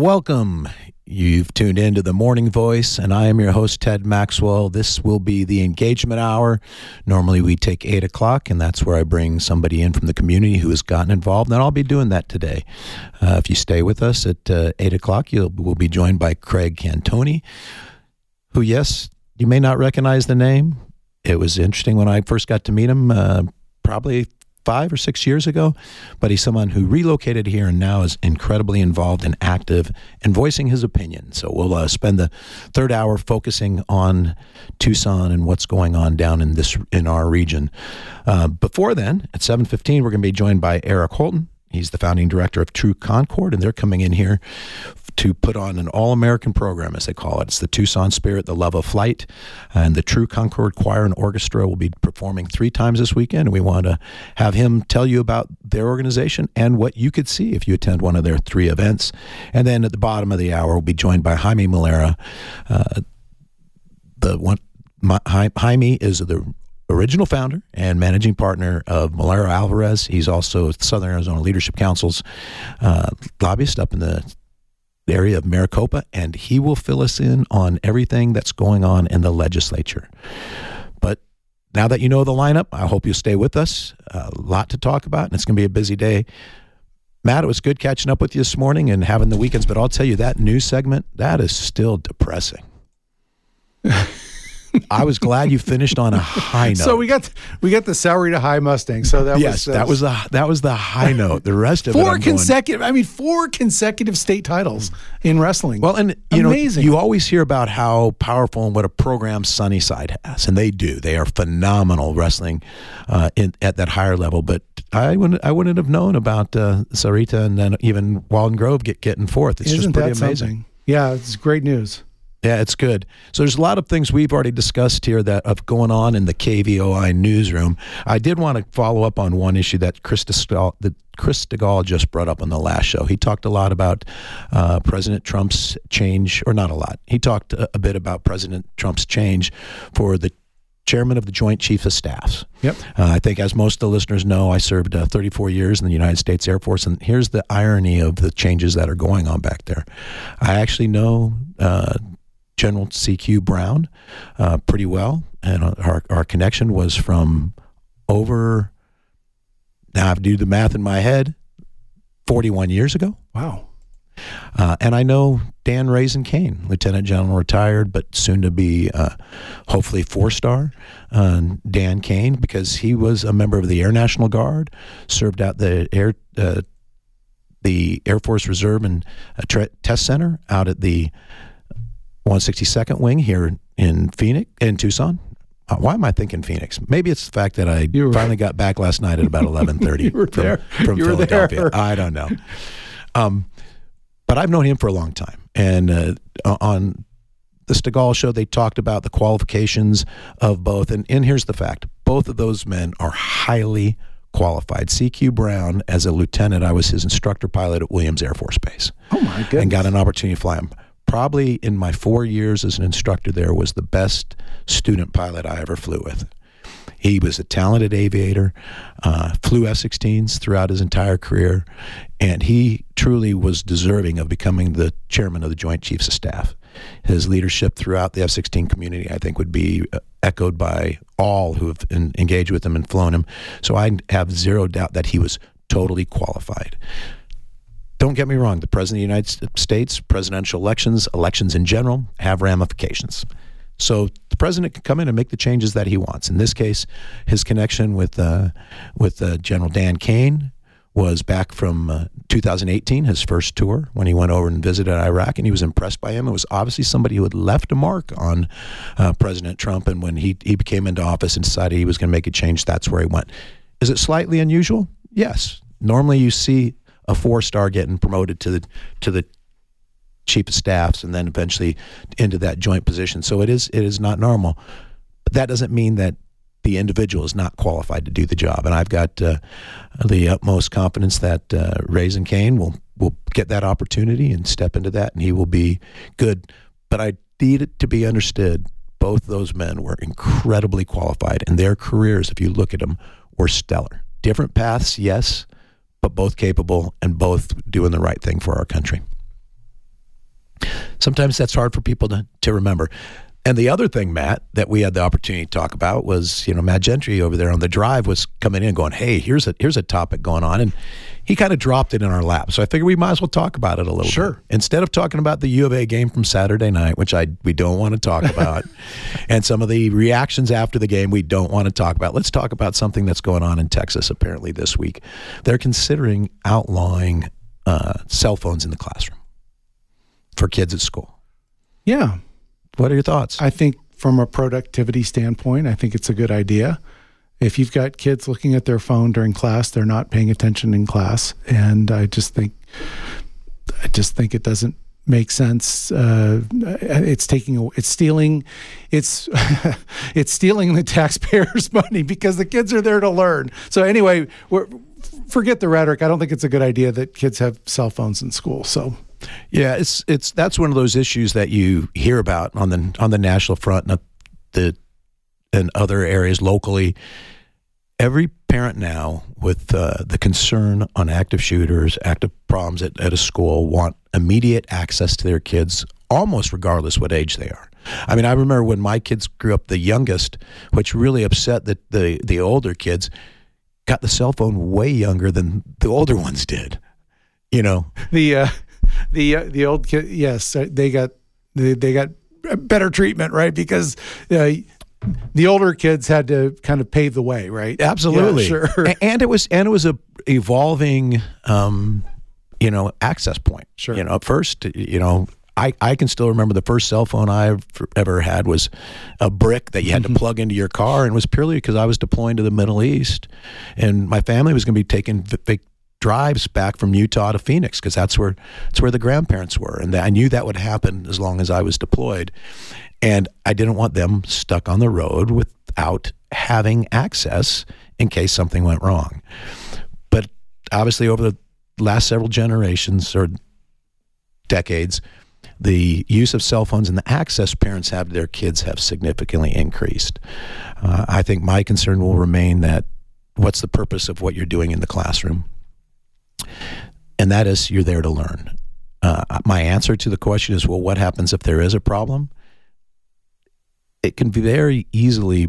Welcome. You've tuned into The Morning Voice, and I am your host, Ted Maxwell. This will be the engagement hour. Normally we take 8 o'clock, and that's where I bring somebody in from the community who has gotten involved, and I'll be doing that today. If you stay with us at 8 o'clock, we'll be joined by Craig Cantoni, who, yes, you may not recognize the name. It was interesting when I first got to meet him, probably 5 or 6 years ago, but he's someone who relocated here and now is incredibly involved and active and voicing his opinion. So we'll spend the third hour focusing on Tucson and what's going on down in our region. Before then, at 7:15, we're going to be joined by Eric Holton. He's the founding director of True Concord, and they're coming in here to put on an all-American program, as they call it. It's the Tucson Spirit, the Love of Flight, and the True Concord Choir and Orchestra will be performing 3 times this weekend, and we want to have him tell you about their organization and what you could see if you attend one of their 3 events. And then at the bottom of the hour, we'll be joined by Jaime Molera. Jaime is the original founder and managing partner of Molera Alvarez. He's also Southern Arizona Leadership Council's lobbyist up in the area of Maricopa, and he will fill us in on everything that's going on in the legislature. But now that you know the lineup, I hope you'll stay with us. A lot to talk about, and it's going to be a busy day. Matt, it was good catching up with you this morning and having the weekends, but I'll tell you, that news segment, that is still depressing. I was glad you finished on a high note. So we got the salary to high Mustang. So that was the high note. The rest of it, 4 consecutive state titles in wrestling. Well, and amazing. You always hear about how powerful and what a program Sunnyside has, and they do. They are phenomenal wrestling at that higher level. But I wouldn't have known about Sarita and then even Walden Grove getting fourth. It's just pretty amazing. Something? Yeah, it's great news. Yeah, it's good. So there's a lot of things we've already discussed here that of going on in the KVOI newsroom. I did want to follow up on one issue that Chris Stigall just brought up on the last show. He talked a lot about President Trump's change, or not a lot. He talked a bit about President Trump's change for the chairman of the Joint Chiefs of Staffs. Yep. I think, as most of the listeners know, I served 34 years in the United States Air Force, and here's the irony of the changes that are going on back there. I actually know General C.Q. Brown pretty well, and our connection was from over, now I have to do the math in my head, 41 years ago. Wow. And I know Dan Raisin Kane, Lieutenant General retired, but soon to be hopefully 4-star, Dan Kane, because he was a member of the Air National Guard, served out the Air Force Reserve and Test Center out at the 162nd Wing here in Tucson. Why am I thinking Phoenix? Maybe it's the fact that I finally got back last night at about 11:30 from Philadelphia. I don't know. But I've known him for a long time. And on the Stigall show, they talked about the qualifications of both. And here's the fact. Both of those men are highly qualified. C.Q. Brown, as a lieutenant, I was his instructor pilot at Williams Air Force Base. Oh, my goodness. And got an opportunity to fly him. Probably in my 4 years as an instructor there was the best student pilot I ever flew with. He was a talented aviator, flew F-16s throughout his entire career, and he truly was deserving of becoming the chairman of the Joint Chiefs of Staff. His leadership throughout the F-16 community, I think, would be echoed by all who have engaged with him and flown him. So I have zero doubt that he was totally qualified. Don't get me wrong, the President of the United States, presidential elections in general, have ramifications. So the president can come in and make the changes that he wants. In this case, his connection with General Dan Kane was back from 2018, his first tour, when he went over and visited Iraq, and he was impressed by him. It was obviously somebody who had left a mark on President Trump, and when he became into office and decided he was going to make a change, that's where he went. Is it slightly unusual? Yes. Normally you see a 4-star getting promoted to the chief of staffs and then eventually into that joint position. So it is not normal. But that doesn't mean that the individual is not qualified to do the job. And I've got the utmost confidence that Raisin Kane will get that opportunity and step into that, and he will be good. But I need it to be understood, both those men were incredibly qualified, and their careers, if you look at them, were stellar. Different paths, yes, but both capable and both doing the right thing for our country. Sometimes that's hard for people to remember. And the other thing, Matt, that we had the opportunity to talk about was, Matt Gentry over there on the drive was coming in going, hey, here's a topic going on. And he kind of dropped it in our lap. So I figured we might as well talk about it a little bit. Instead of talking about the U of A game from Saturday night, which we don't want to talk about, and some of the reactions after the game we don't want to talk about, let's talk about something that's going on in Texas apparently this week. They're considering outlawing cell phones in the classroom for kids at school. Yeah. What are your thoughts? I think from a productivity standpoint, I think it's a good idea. If you've got kids looking at their phone during class, they're not paying attention in class. And I just think it doesn't make sense. It's stealing the taxpayers' money because the kids are there to learn. So anyway, forget the rhetoric. I don't think it's a good idea that kids have cell phones in school. So. Yeah, that's one of those issues that you hear about on the national front and other areas locally. Every parent now with the concern on active shooters, active problems at a school want immediate access to their kids, almost regardless what age they are. I mean, I remember when my kids grew up, the youngest, which really upset the older kids, got the cell phone way younger than the older ones did. The old kid, yes, they got better treatment, right? Because the older kids had to kind of pave the way, right? Absolutely, yeah, sure. And it was a evolving, access point. Sure. At first, I can still remember the first cell phone I ever had was a brick that you had to plug into your car, and it was purely because I was deploying to the Middle East, and my family was going to be taking drives back from Utah to Phoenix because that's where the grandparents were, and I knew that would happen as long as I was deployed, and I didn't want them stuck on the road without having access in case something went wrong. But obviously, over the last several generations or decades, the use of cell phones and the access parents have to their kids have significantly increased. I think my concern will remain that what's the purpose of what you're doing in the classroom? And that is, you're there to learn. My answer to the question is, well, what happens if there is a problem? It can very easily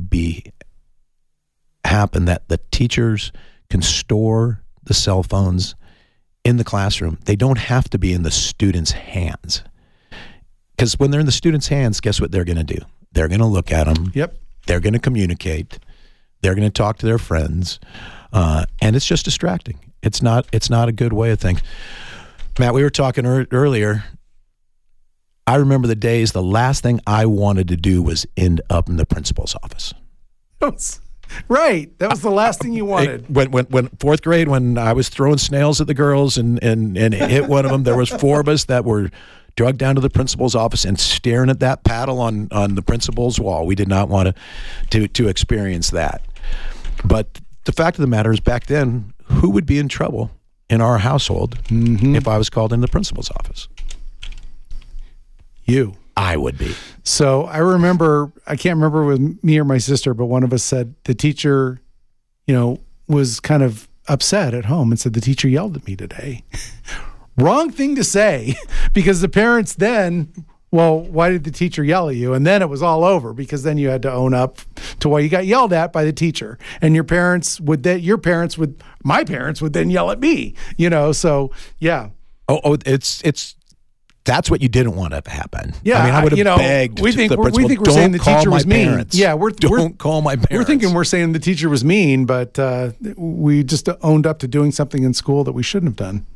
happen that the teachers can store the cell phones in the classroom. They don't have to be in the students' hands. Because when they're in the students' hands, guess what they're going to do? They're going to look at them. Yep. They're going to communicate. They're going to talk to their friends. And it's just distracting. It's not a good way of things. Matt, we were talking earlier. I remember the days, the last thing I wanted to do was end up in the principal's office. Right. That was the last thing you wanted. When fourth grade, when I was throwing snails at the girls and hit one of them, there was 4 of us that were drugged down to the principal's office and staring at that paddle on the principal's wall. We did not want to experience that. But the fact of the matter is, back then, who would be in trouble in our household if I was called into the principal's office? You. I would be. So I remember, I can't remember with me or my sister, but one of us said the teacher, was kind of upset at home and said, the teacher yelled at me today. Wrong thing to say, because the parents then, well, why did the teacher yell at you? And then it was all over, because then you had to own up to why you got yelled at by the teacher. And my parents would then yell at me, so yeah. Oh, it's that's what you didn't want to happen. Yeah, I mean, I would have begged we think the principal, we think we're saying the teacher was mean. Parents. Yeah, don't call my parents. We're thinking we're saying the teacher was mean, but we just owned up to doing something in school that we shouldn't have done.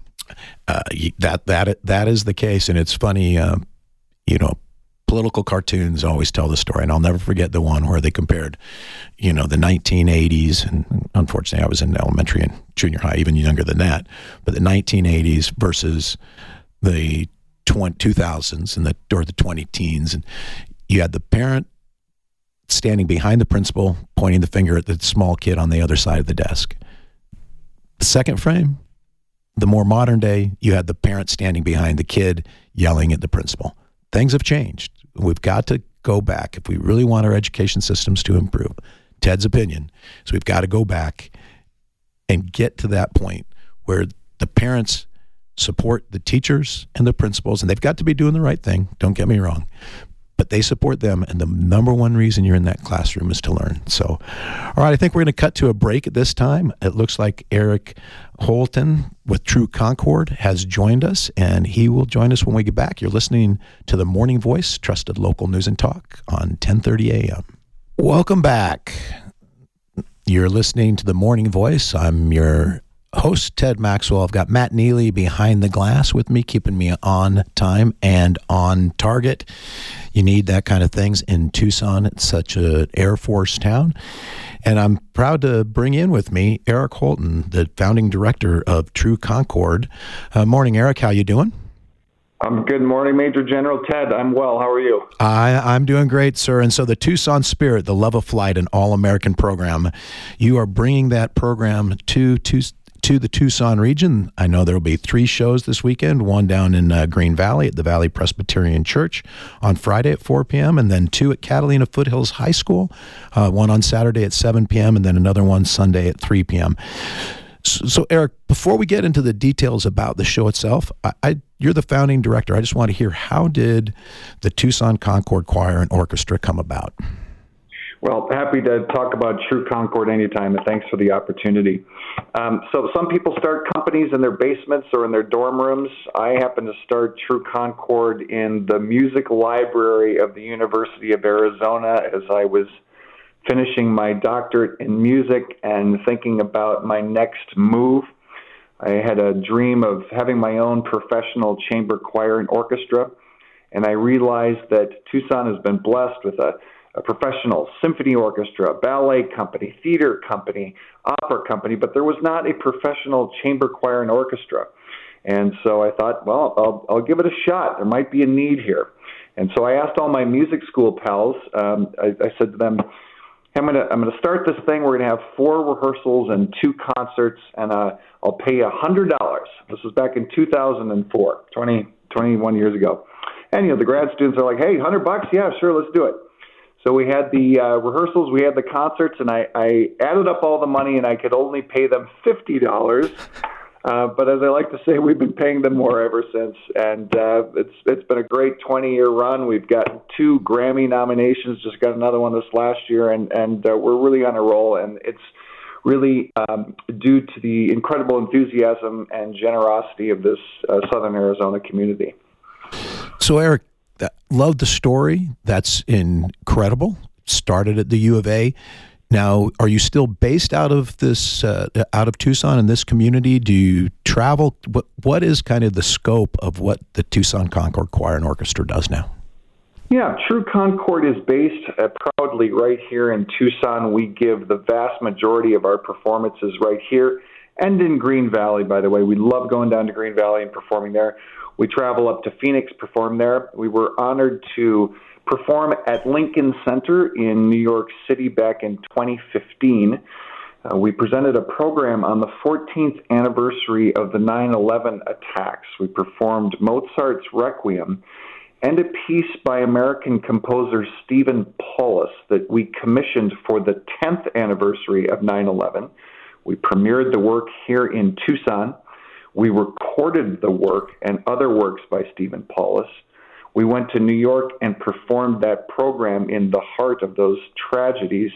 That is the case, and it's funny. Political cartoons always tell the story, and I'll never forget the one where they compared, the 1980s, and unfortunately, I was in elementary and junior high, even younger than that, but the 1980s versus the 2000s or the 20 teens, and you had the parent standing behind the principal, pointing the finger at the small kid on the other side of the desk. The second frame, the more modern day, you had the parent standing behind the kid, yelling at the principal. Things have changed. We've got to go back if we really want our education systems to improve. Ted's opinion. So we've got to go back and get to that point where the parents support the teachers and the principals, and they've got to be doing the right thing, don't get me wrong, but they support them, and the number one reason you're in that classroom is to learn. So, all right, I think we're going to cut to a break at this time. It looks like Eric Holton with True Concord has joined us, and he will join us when we get back. You're listening to The Morning Voice, trusted local news and talk on 1030 a.m. Welcome back. You're listening to The Morning Voice. I'm your host, Ted Maxwell. I've got Matt Neely behind the glass with me, keeping me on time and on target. You need that kind of things in Tucson. It's such an Air Force town. And I'm proud to bring in with me Eric Holton, the founding director of True Concord. Morning, Eric. How you doing? Good morning, Major General Ted. I'm well. How are you? I'm doing great, sir. And so the Tucson Spirit, the Love of Flight, an all-American program, you are bringing that program to the Tucson region. I know there will be 3 shows this weekend, one down in Green Valley at the Valley Presbyterian Church on Friday at 4 p.m., and then 2 at Catalina Foothills High School, one on Saturday at 7 p.m., and then another one Sunday at 3 p.m. So, Eric, before we get into the details about the show itself, you're the founding director. I just want to hear, how did the Tucson Concord Choir and Orchestra come about? Well, happy to talk about True Concord anytime, and thanks for the opportunity. So some people start companies in their basements or in their dorm rooms. I happen to start True Concord in the music library of the University of Arizona as I was finishing my doctorate in music and thinking about my next move. I had a dream of having my own professional chamber choir and orchestra, and I realized that Tucson has been blessed with a professional symphony orchestra, ballet company, theater company, opera company, but there was not a professional chamber choir and orchestra. And so I thought, well, I'll give it a shot. There might be a need here. And so I asked all my music school pals, I said to them, hey, I'm gonna start this thing. We're going to have 4 rehearsals and 2 concerts, and I'll pay you $100. This was back in 2004, 21 years ago. And, the grad students are like, hey, $100? Yeah, sure, let's do it. So we had the rehearsals, we had the concerts, and I added up all the money, and I could only pay them $50. But as I like to say, we've been paying them more ever since, and it's been a great 20-year run. We've gotten 2 Grammy nominations, just got another one this last year, and we're really on a roll, and it's really due to the incredible enthusiasm and generosity of this Southern Arizona community. So, Eric, love the story. That's incredible. Started at the U of A. Now, are you still based out of this, out of Tucson in this community? Do you travel? What is kind of the scope of what the Tucson Concord Choir and Orchestra does now? Yeah, True Concord is based proudly right here in Tucson. We give the vast majority of our performances right here and in Green Valley, by the way. We love going down to Green Valley and performing there. We travel up to Phoenix, perform there. We were honored to perform at Lincoln Center in New York City back in 2015. We presented a program on the 14th anniversary of the 9/11 attacks. We performed Mozart's Requiem and a piece by American composer Stephen Paulus that we commissioned for the 10th anniversary of 9/11. We premiered the work here in Tucson. We recorded the work and other works by Stephen Paulus. We went to New York and performed that program in the heart of those tragedies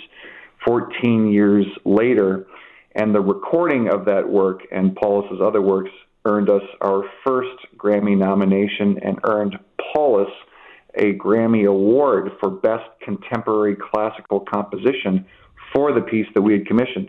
14 years later. And the recording of that work and Paulus's other works earned us our first Grammy nomination and earned Paulus a Grammy Award for Best Contemporary Classical Composition for the piece that we had commissioned.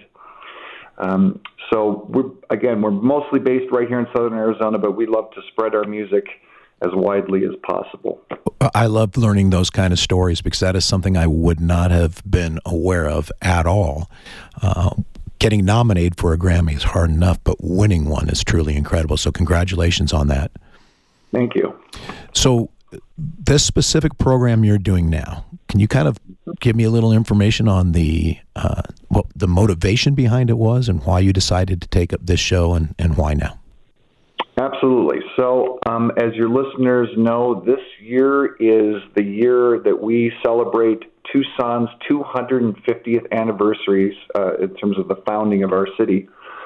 So we're mostly based right here in Southern Arizona, but we love to spread our music as widely as possible. I love learning those kind of stories because that is something I would not have been aware of at all. Getting nominated for a Grammy is hard enough, but winning one is truly incredible. So congratulations on that. Thank you. So this specific program you're doing now, can you kind of give me a little information on what the motivation behind it was and why you decided to take up this show and why now? Absolutely. So as your listeners know, this year is the year that we celebrate Tucson's 250th anniversaries in terms of the founding of our city.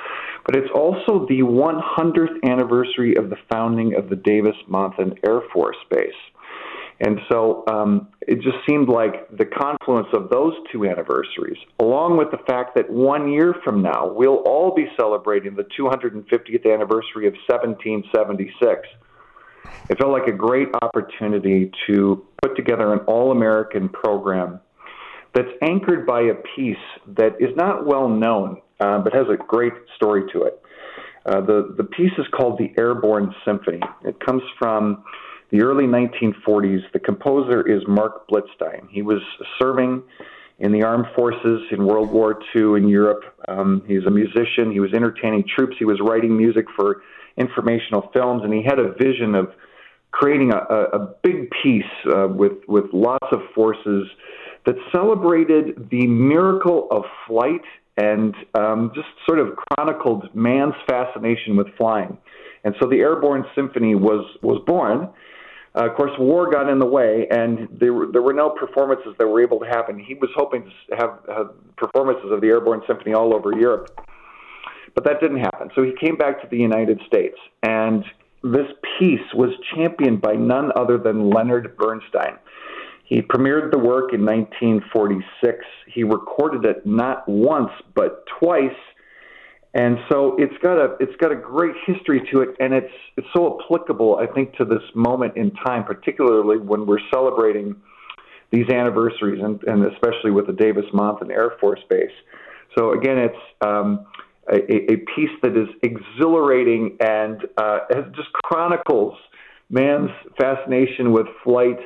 but it's also the 100th anniversary of the founding of the Davis-Monthan Air Force Base. And so it just seemed like the confluence of those two anniversaries, along with the fact that 1 year from now, we'll all be celebrating the 250th anniversary of 1776. It felt like a great opportunity to put together an all-American program that's anchored by a piece that is not well known, but has a great story to it. The piece is called the Airborne Symphony. It comes from the early 1940s. The composer is Mark Blitzstein. He was serving in the armed forces in World War II in Europe. He's a musician. He was entertaining troops. He was writing music for informational films, and he had a vision of creating a big piece with lots of forces that celebrated the miracle of flight and just sort of chronicled man's fascination with flying. And so the Airborne Symphony was born. Of course, war got in the way, and there were no performances that were able to happen. He was hoping to have performances of the Airborne Symphony all over Europe, but that didn't happen. So he came back to the United States, and this piece was championed by none other than Leonard Bernstein. He premiered the work in 1946. He recorded it not once, but twice. And so it's got a great history to it, and it's so applicable, I think, to this moment in time, particularly when we're celebrating these anniversaries, and especially with the Davis-Monthan Air Force Base. So again, it's a piece that is exhilarating and just chronicles man's fascination with flight.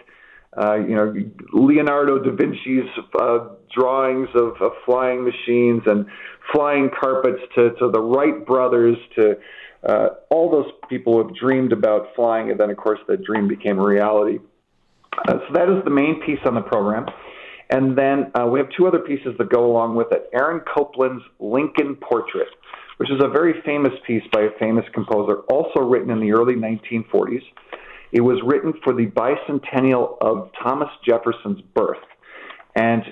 Leonardo da Vinci's drawings of flying machines and flying carpets to the Wright brothers, to all those people who have dreamed about flying, and then, of course, that dream became a reality. So that is the main piece on the program. And then we have two other pieces that go along with it. Aaron Copland's Lincoln Portrait, which is a very famous piece by a famous composer, also written in the early 1940s. It was written for the bicentennial of Thomas Jefferson's birth. And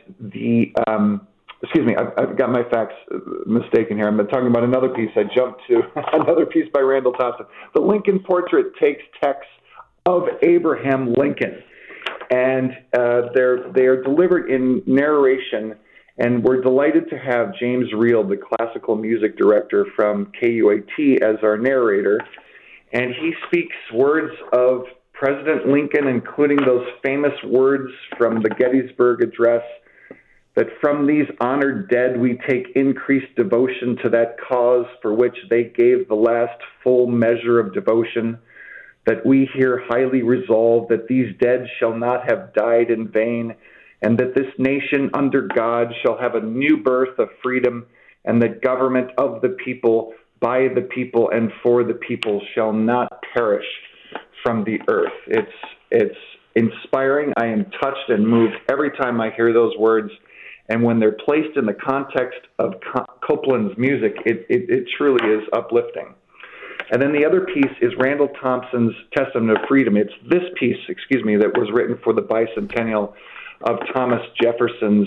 I've got my facts mistaken here. I'm talking about another piece. I jumped to another piece by Randall Thompson. The Lincoln Portrait takes texts of Abraham Lincoln, and they are delivered in narration. And we're delighted to have James Reel, the classical music director from KUAT, as our narrator. And he speaks words of President Lincoln, including those famous words from the Gettysburg Address, that from these honored dead we take increased devotion to that cause for which they gave the last full measure of devotion, that we here highly resolve that these dead shall not have died in vain, and that this nation under God shall have a new birth of freedom, and that government of the people, by the people, and for the people shall not perish from the earth. It's inspiring. I am touched and moved every time I hear those words. And when they're placed in the context of Copland's music, it truly is uplifting. And then the other piece is Randall Thompson's Testament of Freedom. It's this piece, that was written for the bicentennial of Thomas Jefferson's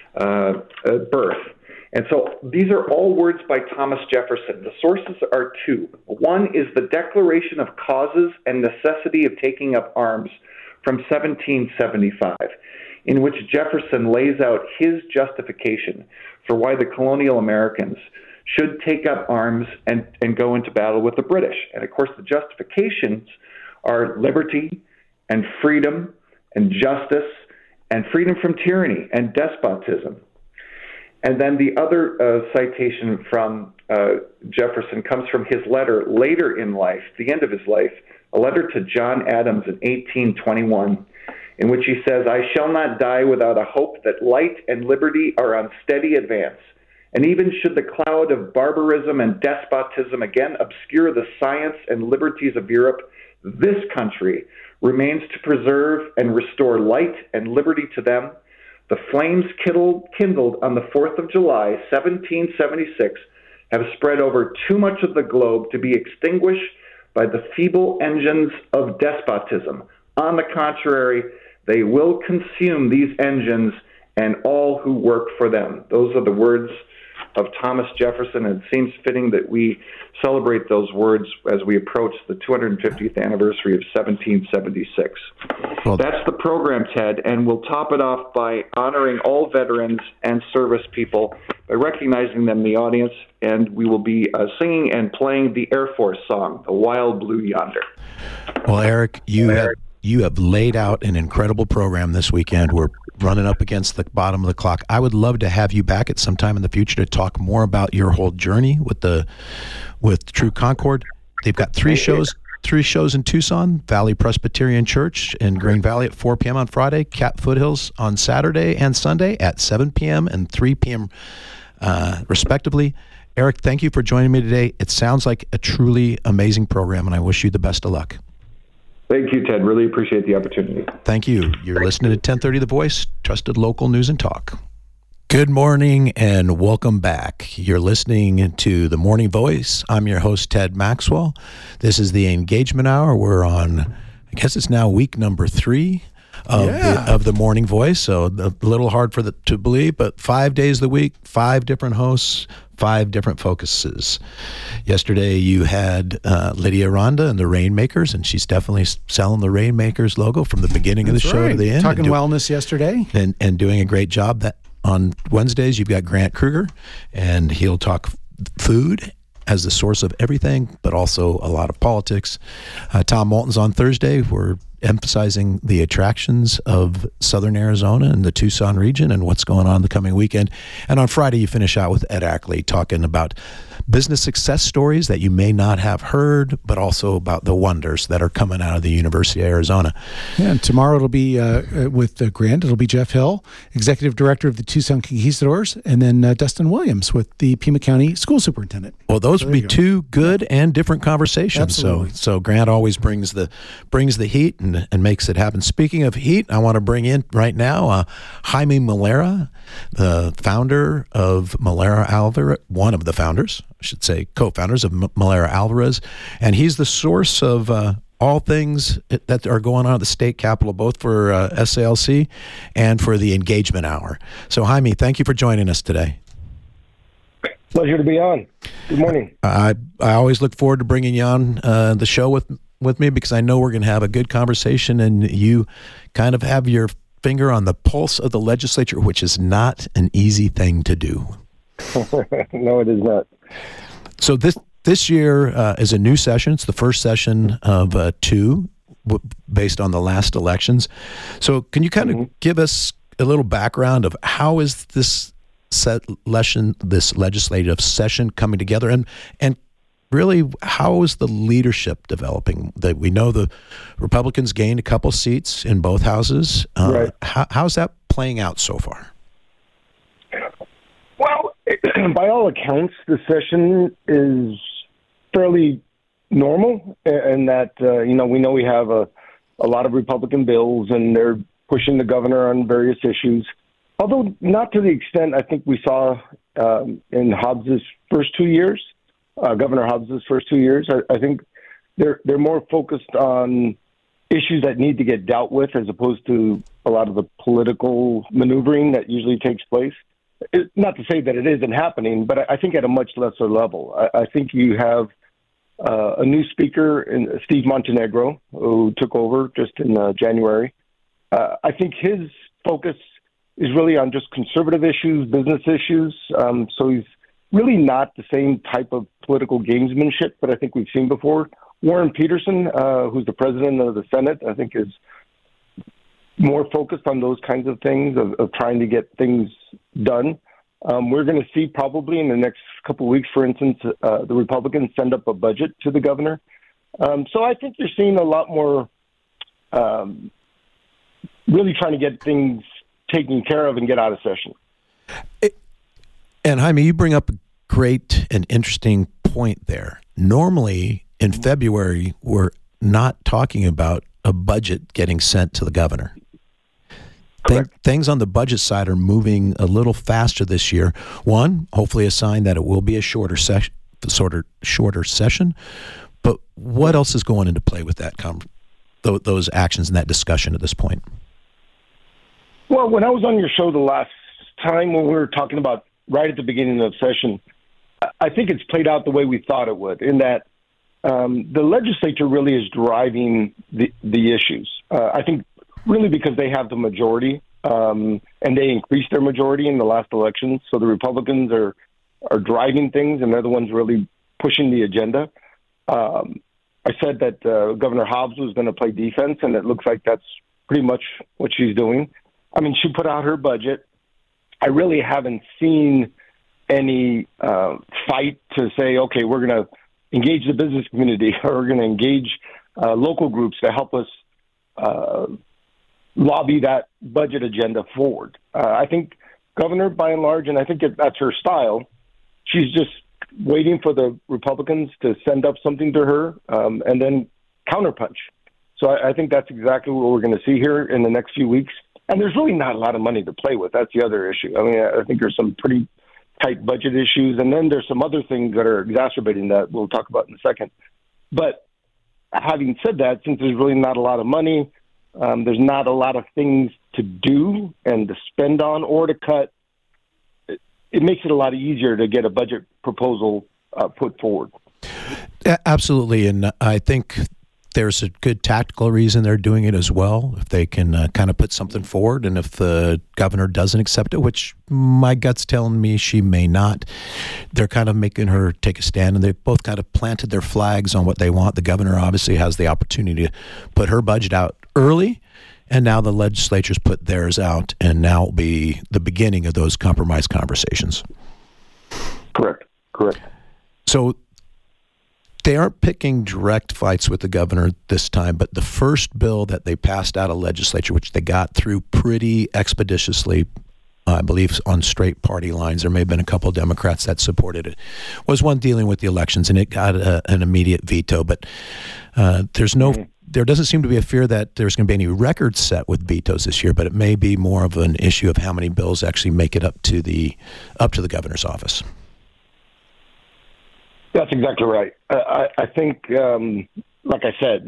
birth. And so these are all words by Thomas Jefferson. The sources are two. One is the Declaration of Causes and Necessity of Taking Up Arms from 1775, in which Jefferson lays out his justification for why the colonial Americans should take up arms and go into battle with the British. And of course, the justifications are liberty and freedom and justice and freedom from tyranny and despotism. And then the other citation from Jefferson comes from his letter later in life, the end of his life, a letter to John Adams in 1821, in which he says, "I shall not die without a hope that light and liberty are on steady advance. And even should the cloud of barbarism and despotism again obscure the science and liberties of Europe, this country remains to preserve and restore light and liberty to them. The flames kindled on the 4th of July, 1776, have spread over too much of the globe to be extinguished by the feeble engines of despotism. On the contrary, they will consume these engines and all who work for them." Those are the words of Thomas Jefferson, and it seems fitting that we celebrate those words as we approach the 250th anniversary of 1776. Well, that's the program, Ted, and we'll top it off by honoring all veterans and service people by recognizing them in the audience, and we will be singing and playing the Air Force song, The Wild Blue Yonder. Well, Eric, you have laid out an incredible program this weekend. We're running up against the bottom of the clock. I would love to have you back at some time in the future to talk more about your whole journey with True Concord. They've got three shows in Tucson: Valley Presbyterian Church in Green Valley at 4 p.m. on Friday, Cat Foothills on Saturday and Sunday at 7 p.m. and 3 p.m. Respectively. Eric, thank you for joining me today. It sounds like a truly amazing program, and I wish you the best of luck. Thank you, Ted. Really appreciate the opportunity. Thank you. You're listening to 1030 The Voice, trusted local news and talk. Good morning and welcome back. You're listening to The Morning Voice. I'm your host, Ted Maxwell. This is the Engagement Hour. We're on, I guess it's now week number 3 of the Morning Voice. So a little hard to believe, but 5 days a week, 5 different hosts, 5 different focuses. Yesterday you had Lydia Rhonda and the Rainmakers, and she's definitely selling the Rainmakers logo from the beginning of the show to the end. Talking wellness yesterday. And doing a great job. That on Wednesdays you've got Grant Kruger, and he'll talk food as the source of everything, but also a lot of politics. Tom Moulton's on Thursday. We're emphasizing the attractions of Southern Arizona and the Tucson region and what's going on the coming weekend. And on Friday, you finish out with Ed Ackley talking about business success stories that you may not have heard, but also about the wonders that are coming out of the University of Arizona. Yeah, and tomorrow it'll be with Grant. It'll be Jeff Hill, Executive Director of the Tucson Conquistadors, and then Dustin Williams with the Pima County School Superintendent. Well, those would be 2 good and different conversations. Absolutely. So Grant always brings the heat and makes it happen. Speaking of heat, I want to bring in right now Jaime Malera, the founder of Malera Alvarez, one of the founders, I should say co-founders of Malera Alvarez, and he's the source of all things that are going on at the state capitol, both for SALC and for the Engagement Hour. So Jaime, thank you for joining us today. Pleasure to be on. Good morning. I always look forward to bringing you on the show with me, because I know we're going to have a good conversation, and you kind of have your finger on the pulse of the legislature, which is not an easy thing to do. No, it is not. So this year is a new session. It's the first session of 2 based on the last elections. So can you kind of give us a little background of how is this legislative session coming together, and really, how is the leadership developing? That we know the Republicans gained a couple seats in both houses. Right. How's that playing out so far? Well, by all accounts, the session is fairly normal, and that we know we have a lot of Republican bills, and they're pushing the governor on various issues. Although not to the extent I think we saw in Hobbs's first 2 years. Governor Hobbs's first 2 years. I think they're more focused on issues that need to get dealt with, as opposed to a lot of the political maneuvering that usually takes place. Not to say that it isn't happening, but I think at a much lesser level. I think you have a new speaker, Steve Montenegro, who took over just in January. I think his focus is really on just conservative issues, business issues. So he's really not the same type of political gamesmanship that I think we've seen before. Warren Peterson, who's the president of the Senate, I think is more focused on those kinds of things, of trying to get things done. We're going to see probably in the next couple of weeks, for instance, the Republicans send up a budget to the governor. So I think you're seeing a lot more really trying to get things taken care of and get out of session. And Jaime, you bring up a great and interesting point there. Normally in February, we're not talking about a budget getting sent to the governor. Things on the budget side are moving a little faster this year. One, hopefully a sign that it will be a shorter session. But what else is going into play with that those actions and that discussion at this point? Well, when I was on your show the last time when we were talking about right at the beginning of the session, I think it's played out the way we thought it would, in that the legislature really is driving the issues. I think really because they have the majority, and they increased their majority in the last election. So the Republicans are driving things, and they're the ones really pushing the agenda. I said that Governor Hobbs was going to play defense, and it looks like that's pretty much what she's doing. I mean, she put out her budget. I really haven't seen any fight to say, okay, we're going to engage the business community, or we're going to engage local groups to help us lobby that budget agenda forward. I think Governor, by and large, and I think that's her style, she's just waiting for the Republicans to send up something to her and then counterpunch. So I think that's exactly what we're going to see here in the next few weeks. And there's really not a lot of money to play with. That's the other issue. I mean, I think there's some pretty tight budget issues, and then there's some other things that are exacerbating that we'll talk about in a second. But having said that, since there's really not a lot of money, there's not a lot of things to do and to spend on or to cut, it makes it a lot easier to get a budget proposal put forward. Absolutely, and I think there's a good tactical reason they're doing it as well. If they can kind of put something forward, and if the governor doesn't accept it, which my gut's telling me she may not, they're kind of making her take a stand, and they've both kind of planted their flags on what they want. The governor obviously has the opportunity to put her budget out early, and now the legislature's put theirs out, and now will be the beginning of those compromise conversations. Correct. So they aren't picking direct fights with the governor this time, but the first bill that they passed out of legislature, which they got through pretty expeditiously, I believe on straight party lines, there may have been a couple of Democrats that supported it, was one dealing with the elections, and it got an immediate veto. But there doesn't seem to be a fear that there's going to be any record set with vetoes this year, but it may be more of an issue of how many bills actually make it up to the governor's office. That's exactly right. I think, like I said,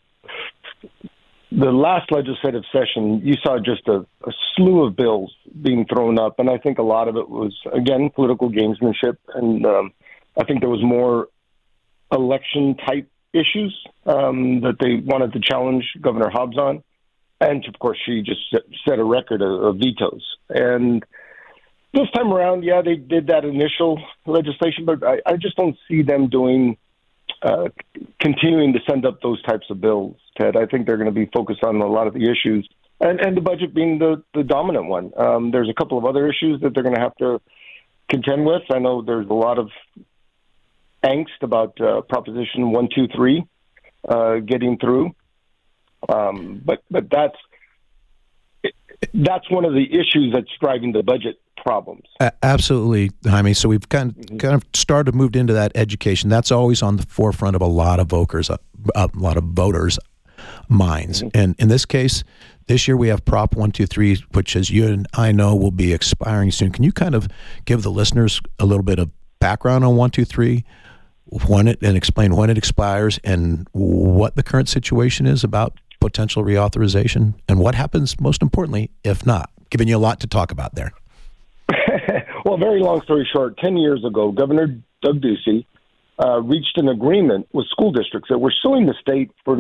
the last legislative session, you saw just a slew of bills being thrown up, and I think a lot of it was, again, political gamesmanship, and I think there was more election-type issues that they wanted to challenge Governor Hobbs on, and, of course, she just set a record of vetoes. And this time around, yeah, they did that initial legislation, but I just don't see them continuing to send up those types of bills, Ted. I think they're going to be focused on a lot of the issues, and the budget being the dominant one. There's a couple of other issues that they're going to have to contend with. I know there's a lot of angst about Proposition 123 getting through, but that's one of the issues that's driving the budget problems. Absolutely, Jaime. So we've kind of moved into that education. That's always on the forefront of a lot of voters' minds. Mm-hmm. And in this case, this year we have Prop 123, which, as you and I know, will be expiring soon. Can you kind of give the listeners a little bit of background on 123, and explain when it expires and what the current situation is about potential reauthorization, and what happens, most importantly, if not? Giving you a lot to talk about there. Well, very long story short, 10 years ago, Governor Doug Ducey reached an agreement with school districts that were suing the state for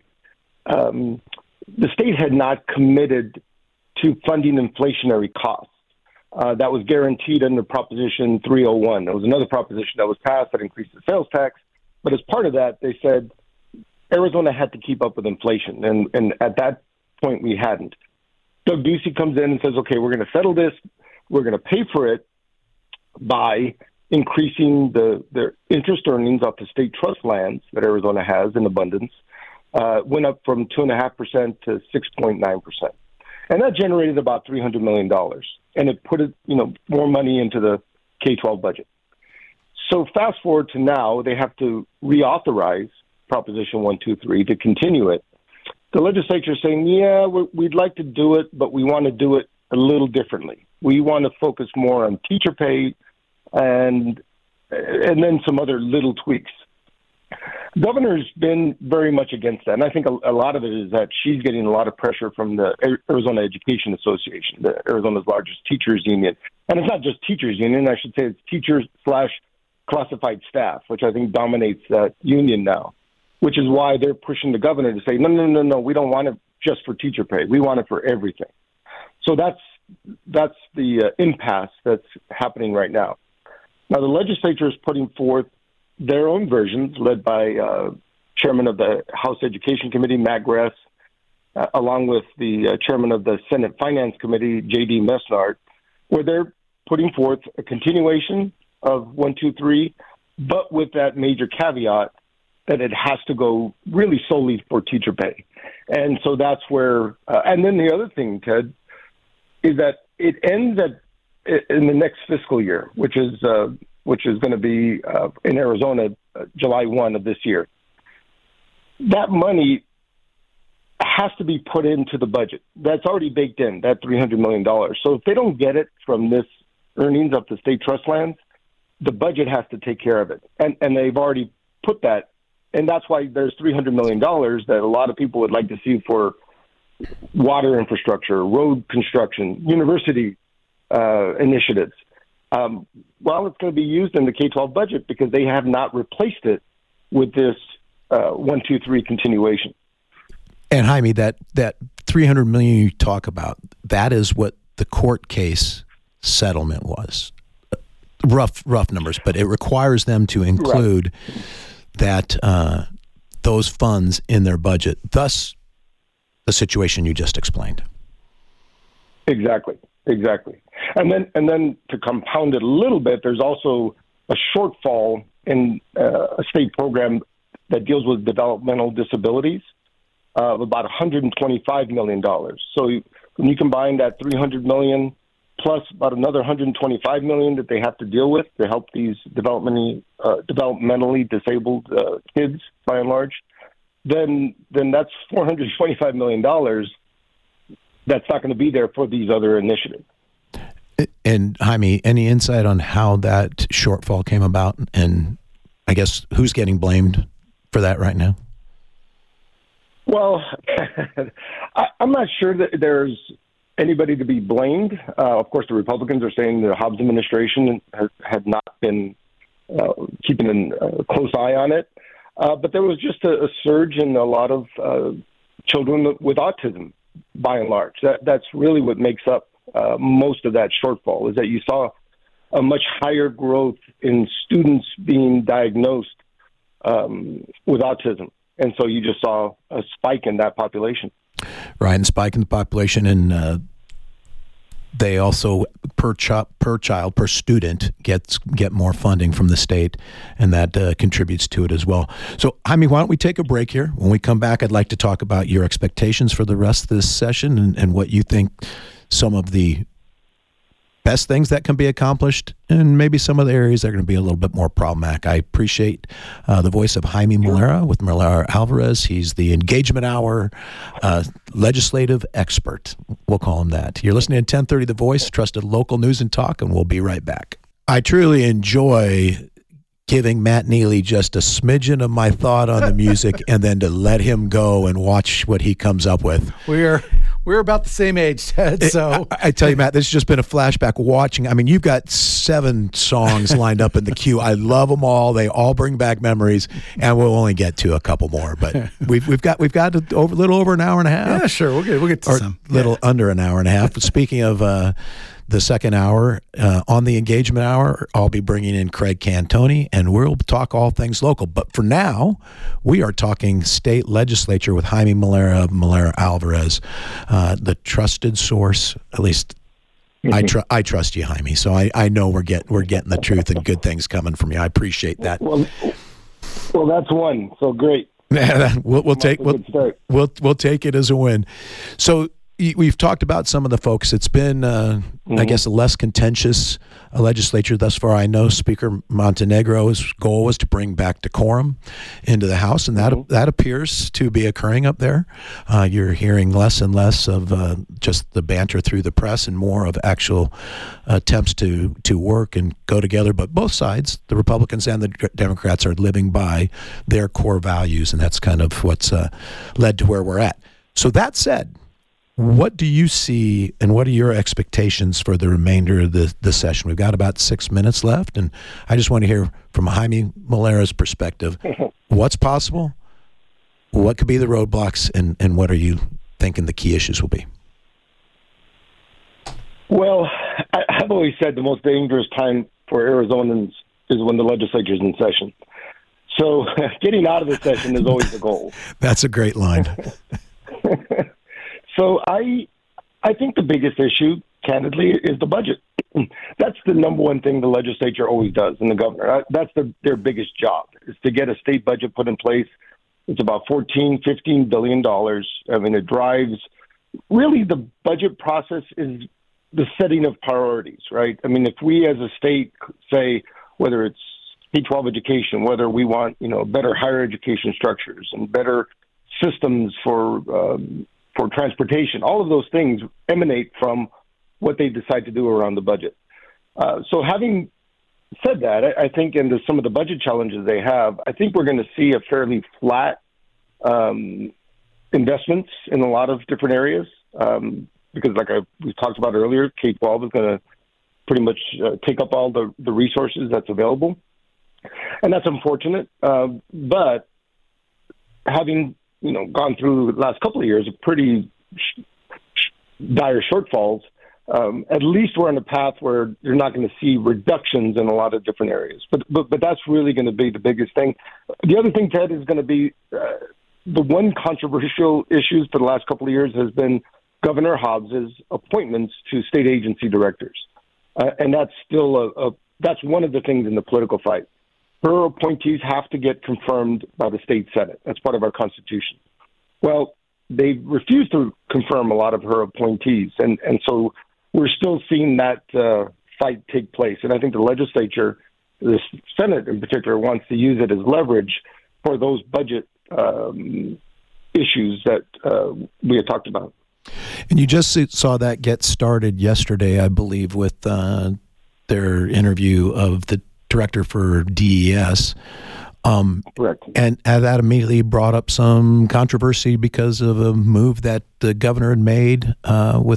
the state had not committed to funding inflationary costs. That was guaranteed under Proposition 301. There was another proposition that was passed that increased the sales tax, but as part of that, they said Arizona had to keep up with inflation, and at that point, we hadn't. Doug Ducey comes in and says, okay, we're going to settle this. We're going to pay for it by increasing their interest earnings off the state trust lands that Arizona has in abundance, went up from 2.5% to 6.9%. And that generated about $300 million. And it put more money into the K-12 budget. So fast forward to now, they have to reauthorize Proposition 123 to continue it. The legislature is saying, yeah, we'd like to do it, but we want to do it a little differently. We want to focus more on teacher pay and then some other little tweaks. Governor's been very much against that. And I think a lot of it is that she's getting a lot of pressure from the Arizona Education Association, Arizona's largest teachers union. And it's not just teachers union. I should say it's teachers/classified staff, which I think dominates that union now, which is why they're pushing the governor to say, no, we don't want it just for teacher pay. We want it for everything. So that's the impasse that's happening right now. Now, the legislature is putting forth their own versions, led by chairman of the House Education Committee, Matt Gress, along with the chairman of the Senate Finance Committee, J.D. Mesnard, where they're putting forth a continuation of 1, 2, 3, but with that major caveat that it has to go really solely for teacher pay. And so that's where, and then the other thing, Ted, is that it ends in the next fiscal year, which is going to be in Arizona, July 1 of this year. That money has to be put into the budget. That's already baked in, that $300 million. So if they don't get it from this earnings of the state trust lands, the budget has to take care of it. And they've already put that. And that's why there's $300 million that a lot of people would like to see for water infrastructure, road construction, university initiatives. Well, it's going to be used in the K-12 budget because they have not replaced it with this 1, 2, 3 continuation. And Jaime, that $300 million you talk about, that is what the court case settlement was. Rough numbers, but it requires them to include that those funds in their budget. Thus, the situation you just explained. Exactly. And then to compound it a little bit, there's also a shortfall in a state program that deals with developmental disabilities of about $125 million. So when you combine that $300 million plus about another $125 million that they have to deal with to help these developmentally disabled kids, by and large, then that's $425 million that's not going to be there for these other initiatives. And Jaime, any insight on how that shortfall came about? And I guess who's getting blamed for that right now? Well, I'm not sure that there's anybody to be blamed. Of course, the Republicans are saying the Hobbs administration had not been keeping a close eye on it. But there was just a surge in a lot of children with autism, by and large. That's really what makes up most of that shortfall, is that you saw a much higher growth in students being diagnosed with autism. And so you just saw a spike in that population. Right, and spike in the population, and they also per student get more funding from the state, and that contributes to it as well. So, Jaime, why don't we take a break here? When we come back, I'd like to talk about your expectations for the rest of this session and what you think some of the best things that can be accomplished, and maybe some of the areas that are going to be a little bit more problematic. I appreciate the voice of Jaime Molera with Molera Alvarez. He's the Engagement Hour legislative expert. We'll call him that. You're listening to 1030 The Voice, trusted local news and talk, and we'll be right back. I truly enjoy giving Matt Neely just a smidgen of my thought on the music and then to let him go and watch what he comes up with. We're about the same age, Ted. So I tell you, Matt, this has just been a flashback watching. I mean, you've got 7 songs lined up in the queue. I love them all. They all bring back memories, and we'll only get to a couple more. But we've got a little over an hour and a half. Yeah, sure. We'll get to some. Little under an hour and a half. But speaking of the second hour, on the Engagement Hour, I'll be bringing in Craig Cantoni, and we'll talk all things local. But for now, we are talking state legislature with Jaime Molera of Molera Alvarez, the trusted source. At least I trust you, Jaime. So I know we're getting the truth and good things coming from you. I appreciate that. Well, that's one. So great. we'll take it as a win. So, we've talked about some of the folks. It's been, I guess, a less contentious legislature thus far. I know Speaker Montenegro's goal was to bring back decorum into the House, and that appears to be occurring up there. You're hearing less and less of just the banter through the press and more of actual attempts to work and go together. But both sides, the Republicans and the Democrats, are living by their core values, and that's kind of what's led to where we're at. So that said, what do you see and what are your expectations for the remainder of the session? We've got about 6 minutes left, and I just want to hear from Jaime Molera's perspective, what's possible, what could be the roadblocks, and what are you thinking the key issues will be? Well, I've always said the most dangerous time for Arizonans is when the legislature's in session. So getting out of the session is always the goal. That's a great line. So I think the biggest issue, candidly, is the budget. That's the number one thing the legislature always does, and the governor. That's their biggest job, is to get a state budget put in place. It's about $14-15 billion. I mean, it drives, really the budget process is the setting of priorities, right? I mean, if we as a state say, whether it's K-12 education, whether we want, better higher education structures and better systems for transportation, all of those things emanate from what they decide to do around the budget. So having said that, I think into some of the budget challenges they have, I think we're going to see a fairly flat investments in a lot of different areas because like we talked about earlier, K-12 is going to pretty much take up all the resources that's available. And that's unfortunate. But having gone through the last couple of years of pretty dire shortfalls, at least we're on a path where you're not going to see reductions in a lot of different areas. But that's really going to be the biggest thing. The other thing, Ted, is going to be the one controversial issue for the last couple of years has been Governor Hobbs's appointments to state agency directors. And that's still that's one of the things in the political fight. Her appointees have to get confirmed by the state Senate. That's part of our Constitution. Well, they refused to confirm a lot of her appointees. And so we're still seeing that fight take place. And I think the legislature, the Senate in particular, wants to use it as leverage for those budget issues that we had talked about. And you just saw that get started yesterday, I believe, with their interview of the director for DES. Correct. And that immediately brought up some controversy because of a move that the governor had made with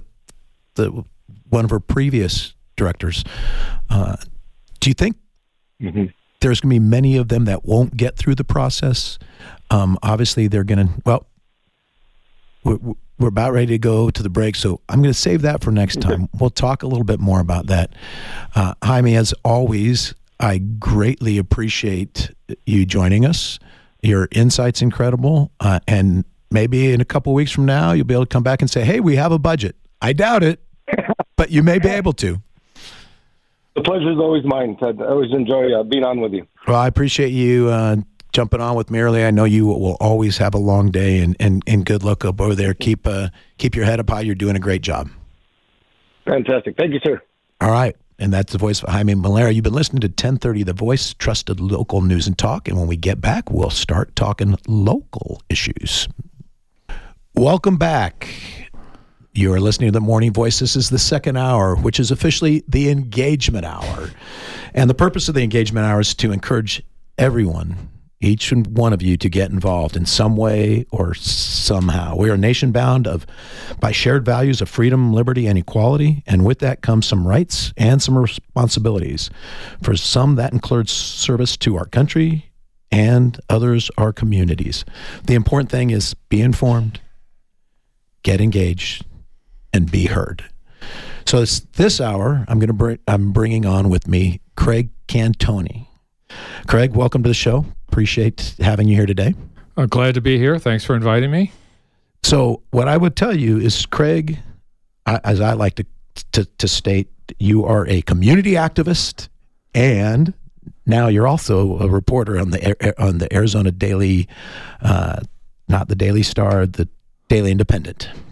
one of her previous directors. Do you think there's going to be many of them that won't get through the process? Obviously, they're going to, we're about ready to go to the break, so I'm going to save that for next time. We'll talk a little bit more about that. Jaime, as always, I greatly appreciate you joining us. Your insight's incredible, and maybe in a couple of weeks from now, you'll be able to come back and say, hey, we have a budget. I doubt it, but you may be able to. The pleasure is always mine, Ted. I always enjoy being on with you. Well, I appreciate you jumping on with me early. I know you will always have a long day, and good luck up over there. Keep your head up high. You're doing a great job. Fantastic. Thank you, sir. All right. And that's the voice of Jaime Molera. You've been listening to 1030 The Voice, trusted local news and talk. And when we get back, we'll start talking local issues. Welcome back. You're listening to The Morning Voice. This is the second hour, which is officially the engagement hour. And the purpose of the engagement hour is to encourage everyone, each and one of you, to get involved in some way or somehow. We are a nation bound by shared values of freedom, liberty, and equality, and with that comes some rights and some responsibilities. For some, that includes service to our country, and others, our communities. The important thing is be informed, get engaged, and be heard. So this hour, I'm bringing on with me Craig Cantoni. Craig, welcome to the show. Appreciate having you here today. I'm glad to be here. Thanks for inviting me. So what I would tell you is, Craig, as I like to state, you are a community activist, and now you're also a reporter on the Arizona Daily, not the Daily Star, the Daily Independent.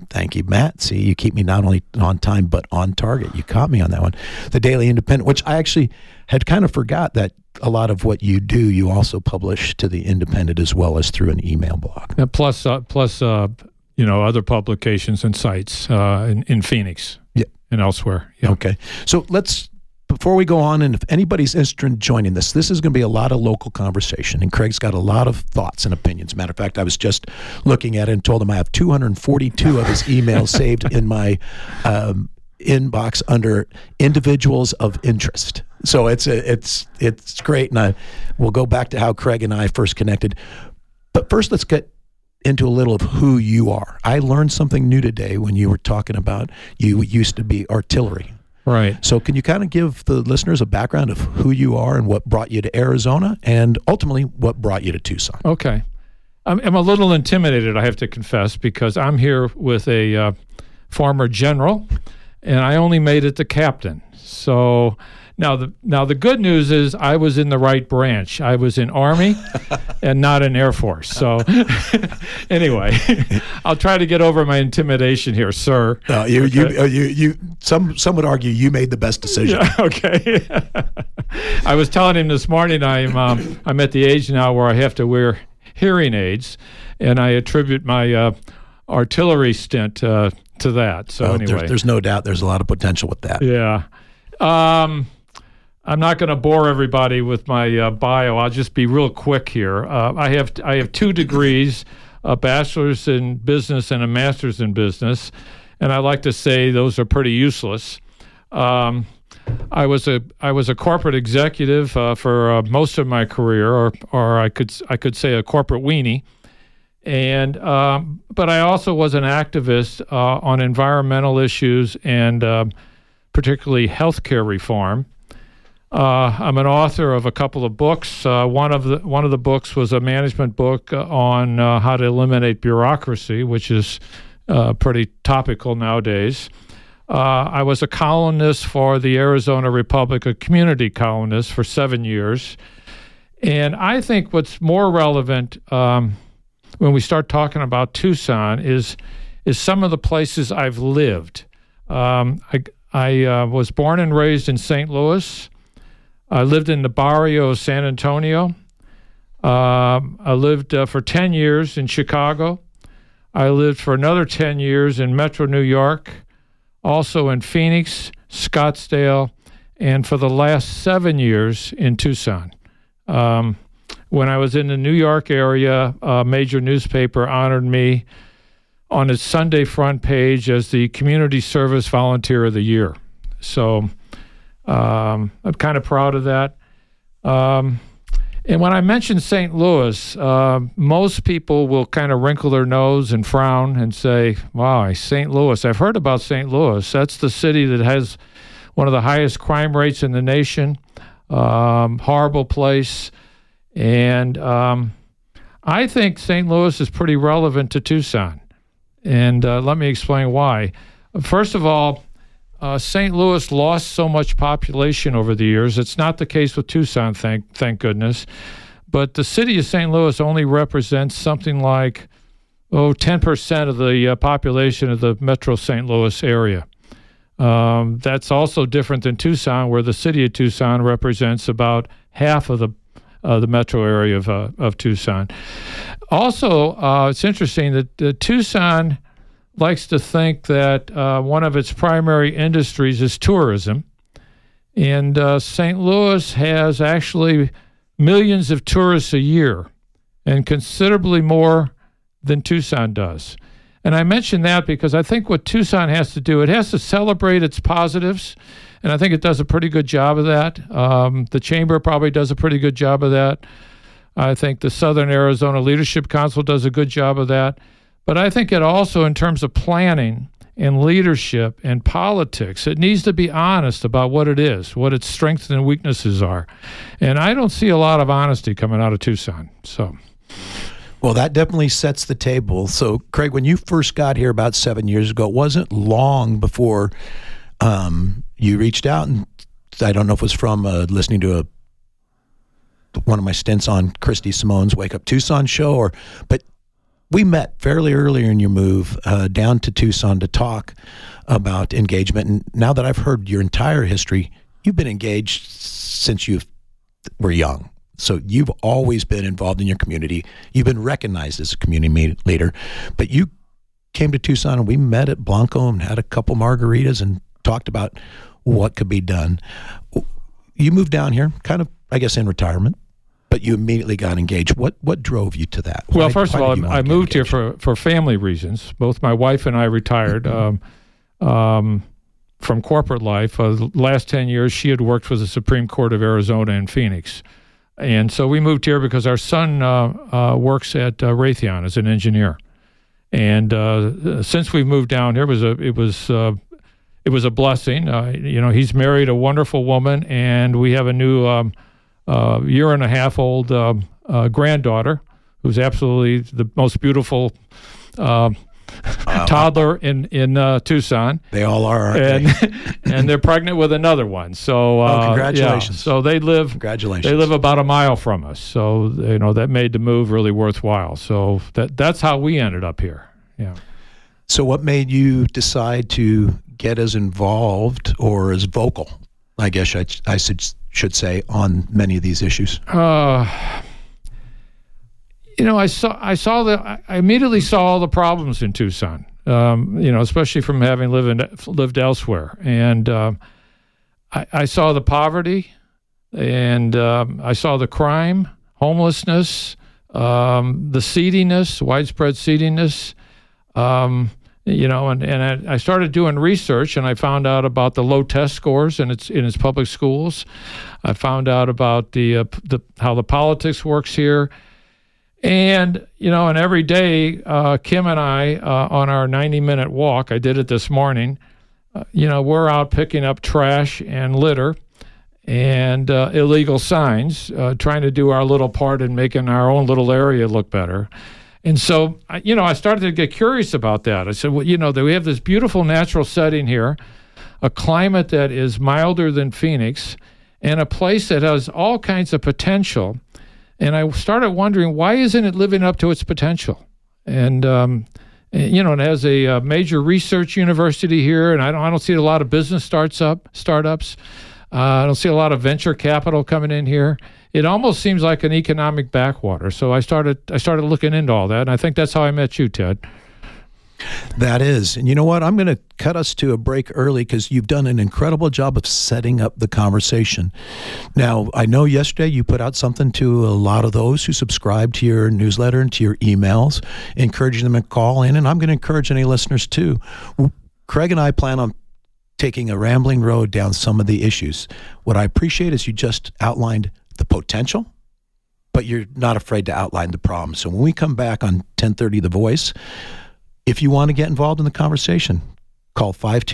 Thank you, Matt. See, you keep me not only on time, but on target. You caught me on that one. The Daily Independent, which I actually had kind of forgot that a lot of what you do, you also publish to the Independent as well as through an email blog. And plus, other publications and sites in Phoenix and elsewhere. Yeah. Okay. So before we go on, and if anybody's interested in joining this is going to be a lot of local conversation, and Craig's got a lot of thoughts and opinions. Matter of fact, I was just looking at it and told him I have 242 of his emails saved in my inbox under individuals of interest. So it's great, and we'll go back to how Craig and I first connected. But first, let's get into a little of who you are. I learned something new today when you were talking about you used to be artillery. Right. So can you kind of give the listeners a background of who you are and what brought you to Arizona and ultimately what brought you to Tucson? Okay. I'm a little intimidated, I have to confess, because I'm here with a former general, and I only made it to captain. So now the good news is I was in the right branch. I was in Army and not in Air Force. So anyway, I'll try to get over my intimidation here, sir. Some would argue you made the best decision. Yeah, okay. I was telling him this morning I'm at the age now where I have to wear hearing aids, and I attribute my artillery stint to that. So anyway, there's no doubt there's a lot of potential with that. Yeah. I'm not going to bore everybody with my bio. I'll just be real quick here. I have 2 degrees, a bachelor's in business and a master's in business, and I like to say those are pretty useless. I was a corporate executive for most of my career, or I could say a corporate weenie, and but I also was an activist on environmental issues and particularly healthcare reform. I'm an author of a couple of books. One of the books was a management book on how to eliminate bureaucracy, which is pretty topical nowadays. I was a columnist for the Arizona Republic, a community columnist for 7 years. And I think what's more relevant when we start talking about Tucson is some of the places I've lived. I was born and raised in St. Louis. I lived in the barrio of San Antonio. I lived for 10 years in Chicago. I lived for another 10 years in Metro New York, also in Phoenix, Scottsdale, and for the last 7 years in Tucson. When I was in the New York area, a major newspaper honored me on its Sunday front page as the Community Service Volunteer of the Year. So I'm kind of proud of that. And when I mention St. Louis, most people will kind of wrinkle their nose and frown and say, wow, St. Louis. I've heard about St. Louis. That's the city that has one of the highest crime rates in the nation. Horrible place. And I think St. Louis is pretty relevant to Tucson. And let me explain why. First of all, St. Louis lost so much population over the years. It's not the case with Tucson, thank goodness. But the city of St. Louis only represents something like 10% of the population of the metro St. Louis area. That's also different than Tucson, where the city of Tucson represents about half of the metro area of Tucson. Also, it's interesting that Tucson likes to think that one of its primary industries is tourism. And St. Louis has actually millions of tourists a year, and considerably more than Tucson does. And I mention that because I think what Tucson has to do, it has to celebrate its positives, and I think it does a pretty good job of that. The Chamber probably does a pretty good job of that. I think the Southern Arizona Leadership Council does a good job of that. But I think it also, in terms of planning and leadership and politics, it needs to be honest about what it is, what its strengths and weaknesses are. And I don't see a lot of honesty coming out of Tucson. So, well, that definitely sets the table. So, Craig, when you first got here about 7 years ago, it wasn't long before you reached out, and I don't know if it was from listening to one of my stints on Christy Simone's Wake Up Tucson show, but we met fairly early in your move down to Tucson to talk about engagement. And now that I've heard your entire history, you've been engaged since you were young. So you've always been involved in your community. You've been recognized as a community leader. But you came to Tucson and we met at Blanco and had a couple margaritas and talked about what could be done. You moved down here kind of, I guess, in retirement. But you immediately got engaged. What drove you to that? Well, first of all, I moved here for family reasons. Both my wife and I retired from corporate life. The last 10 years, she had worked for the Supreme Court of Arizona in Phoenix. And so we moved here because our son works at Raytheon as an engineer. And since we moved down here, it was a blessing. He's married a wonderful woman, and we have a new year-and-a-half-old granddaughter who's absolutely the most beautiful toddler in Tucson. They all are, aren't and they're pregnant with another one. So congratulations! Yeah. So they live. Congratulations! They live about a mile from us. So that made the move really worthwhile. So that's how we ended up here. Yeah. So what made you decide to get as involved or as vocal, I guess I should say, on many of these issues? I immediately saw all the problems in Tucson. Especially from having lived elsewhere, and I saw the poverty, and I saw the crime, homelessness, the seediness, widespread seediness. And I started doing research, and I found out about the low test scores in its public schools. I found out about the how the politics works here, and and every day, Kim and I on our 90-minute walk, I did it this morning. We're out picking up trash and litter and illegal signs, trying to do our little part in making our own little area look better. And so, I started to get curious about that. I said, well, that we have this beautiful natural setting here, a climate that is milder than Phoenix, and a place that has all kinds of potential. And I started wondering, why isn't it living up to its potential? And, it has a major research university here, and I don't see a lot of business startups. I don't see a lot of venture capital coming in here. It almost seems like an economic backwater. So I started looking into all that, and I think that's how I met you, Ted. That is. And you know what? I'm going to cut us to a break early because you've done an incredible job of setting up the conversation. Now, I know yesterday you put out something to a lot of those who subscribe to your newsletter and to your emails, encouraging them to call in, and I'm going to encourage any listeners too. Craig and I plan on taking a rambling road down some of the issues. What I appreciate is you just outlined the potential, but you're not afraid to outline the problem. So when we come back on 1030 The Voice, if you want to get involved in the conversation, call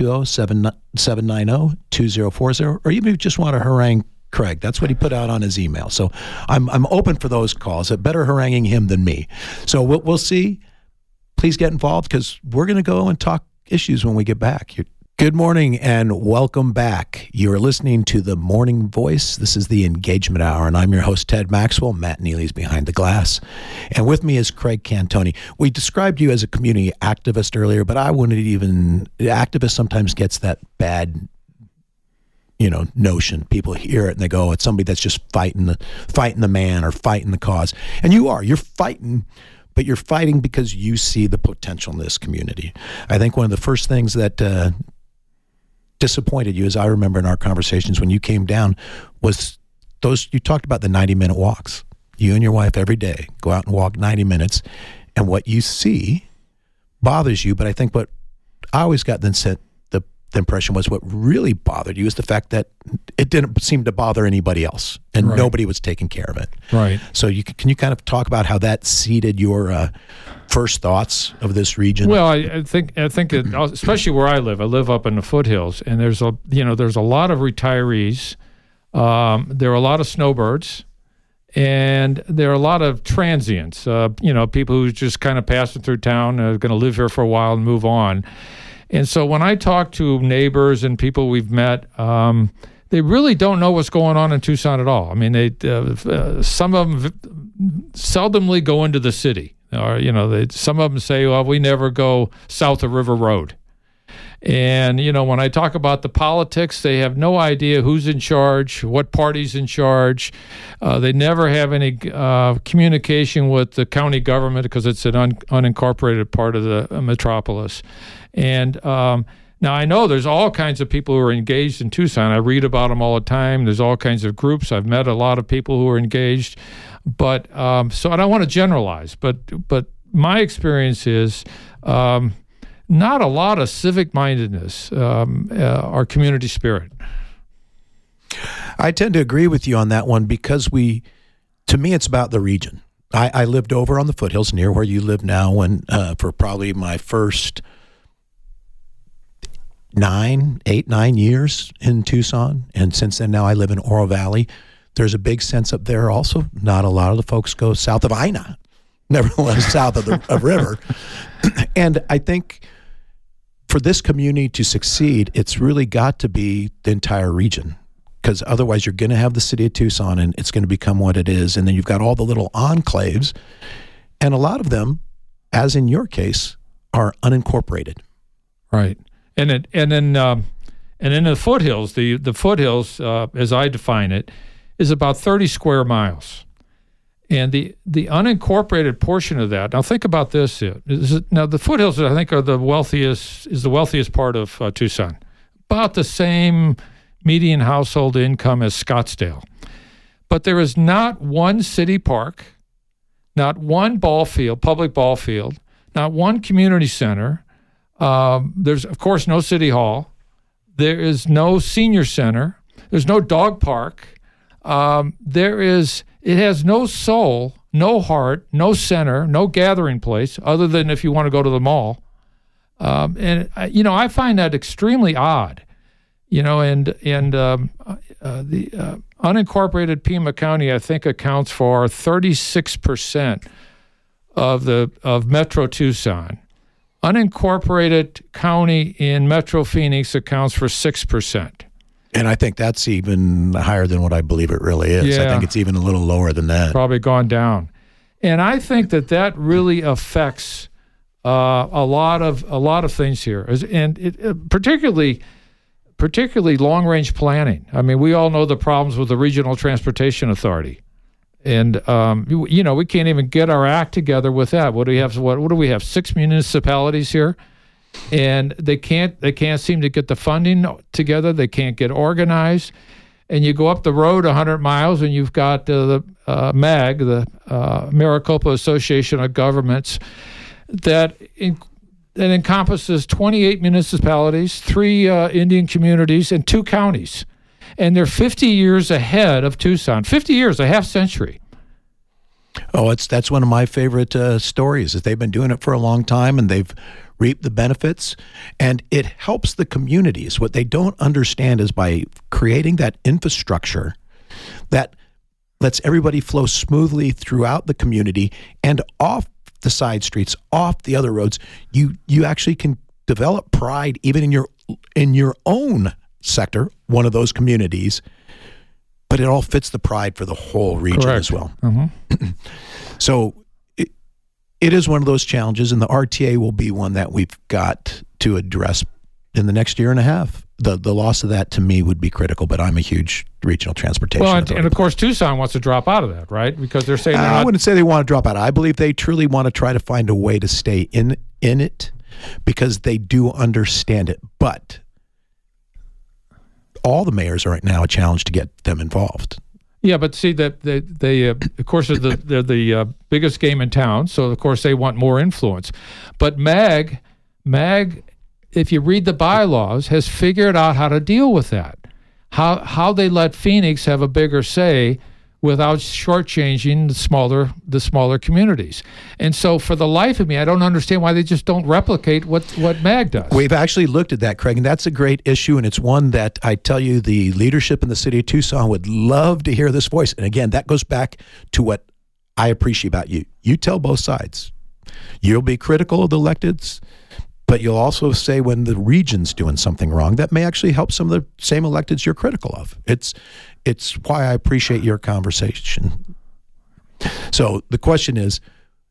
520-790-2040, or even if you just want to harangue Craig. That's what he put out on his email. So I'm open for those calls. Better haranguing him than me. So we'll see. Please get involved because we're going to go and talk issues when we get back. Good morning and welcome back. You are listening to The Morning Voice. This is the Engagement Hour, and I'm your host, Ted Maxwell. Matt Neely's behind the glass. And with me is Craig Cantoni. We described you as a community activist earlier, but I wouldn't even... Activist sometimes gets that bad, notion. People hear it and they go, it's somebody that's just fighting the man or fighting the cause. And you're fighting... But you're fighting because you see the potential in this community. I think one of the first things that disappointed you, as I remember in our conversations when you came down, was you talked about the 90-minute walks. You and your wife every day go out and walk 90 minutes, and what you see bothers you. But I think what I always got the impression was what really bothered you is the fact that it didn't seem to bother anybody else, and right. Nobody was taking care of it. Right. So can you kind of talk about how that seeded your first thoughts of this region? Well, I think that, especially where I live up in the foothills, and there's a lot of retirees. There are a lot of snowbirds, and there are a lot of transients. People who just kind of passing through town, are going to live here for a while and move on. And so when I talk to neighbors and people we've met, they really don't know what's going on in Tucson at all. I mean, some of them seldomly go into the city. Or, some of them say, well, we never go south of River Road. And, when I talk about the politics, they have no idea who's in charge, what party's in charge. They never have any communication with the county government because it's an unincorporated part of the metropolis. And now I know there's all kinds of people who are engaged in Tucson. I read about them all the time. There's all kinds of groups. I've met a lot of people who are engaged. But so I don't want to generalize, but my experience is not a lot of civic mindedness or community spirit. I tend to agree with you on that one because to me, it's about the region. I lived over on the foothills near where you live now for probably my first 9 years in Tucson. And since then, now I live in Oro Valley. There's a big sense up there also. Not a lot of the folks go south of Ina, nevertheless south of the river. And I think for this community to succeed, it's really got to be the entire region, because otherwise you're going to have the city of Tucson and it's going to become what it is. And then you've got all the little enclaves, and a lot of them, as in your case, are unincorporated. Right. And in the foothills, the foothills, as I define it, is about 30 square miles. And the unincorporated portion of that, now think about this. Now the foothills, I think, is the wealthiest part of Tucson. About the same median household income as Scottsdale. But there is not one city park, not one public ball field, not one community center. There's, of course, no city hall. There is no senior center. There's no dog park. It has no soul, no heart, no center, no gathering place, other than if you want to go to the mall. I find that extremely odd. The unincorporated Pima County, I think, accounts for 36% of Metro Tucson. Unincorporated county in Metro Phoenix accounts for 6%. And I think that's even higher than what I believe it really is. Yeah. I think it's even a little lower than that. Probably gone down. And I think that really affects a lot of things here, and it, particularly long-range planning. I mean, we all know the problems with the Regional Transportation Authority. And, we can't even get our act together with that. What do we have? What do we have? 6 municipalities here? And they can't seem to get the funding together. They can't get organized. And you go up the road 100 miles, and you've got the MAG, the Maricopa Association of Governments, that encompasses 28 municipalities, 3 Indian communities, and 2 counties. And they're 50 years ahead of Tucson. 50 years, a half century. Oh, that's one of my favorite stories. Is they've been doing it for a long time, and they've reap the benefits, and it helps the communities. What they don't understand is by creating that infrastructure that lets everybody flow smoothly throughout the community and off the side streets, off the other roads, you actually can develop pride even in your own sector, one of those communities, but it all fits the pride for the whole region. Correct. As well. Mm-hmm. So it is one of those challenges, and the RTA will be one that we've got to address in the next year and a half. The loss of that, to me, would be critical, but I'm a huge regional transportation authority. And of course, Tucson wants to drop out of that, right? Because they're saying I wouldn't say they want to drop out. I believe they truly want to try to find a way to stay in it because they do understand it. But all the mayors are right now a challenge to get them involved. Yeah, but see that they of course they're the biggest game in town, so of course they want more influence. But MAG, if you read the bylaws, has figured out how to deal with that. How they let Phoenix have a bigger say without shortchanging the smaller communities. And so for the life of me, I don't understand why they just don't replicate what MAG does. We've actually looked at that, Craig, and that's a great issue, and it's one that I tell you the leadership in the city of Tucson would love to hear this voice. And again, that goes back to what I appreciate about you. You tell both sides. You'll be critical of the electeds, but you'll also say when the region's doing something wrong that may actually help some of the same electeds you're critical of. It's why I appreciate your conversation. So the question is,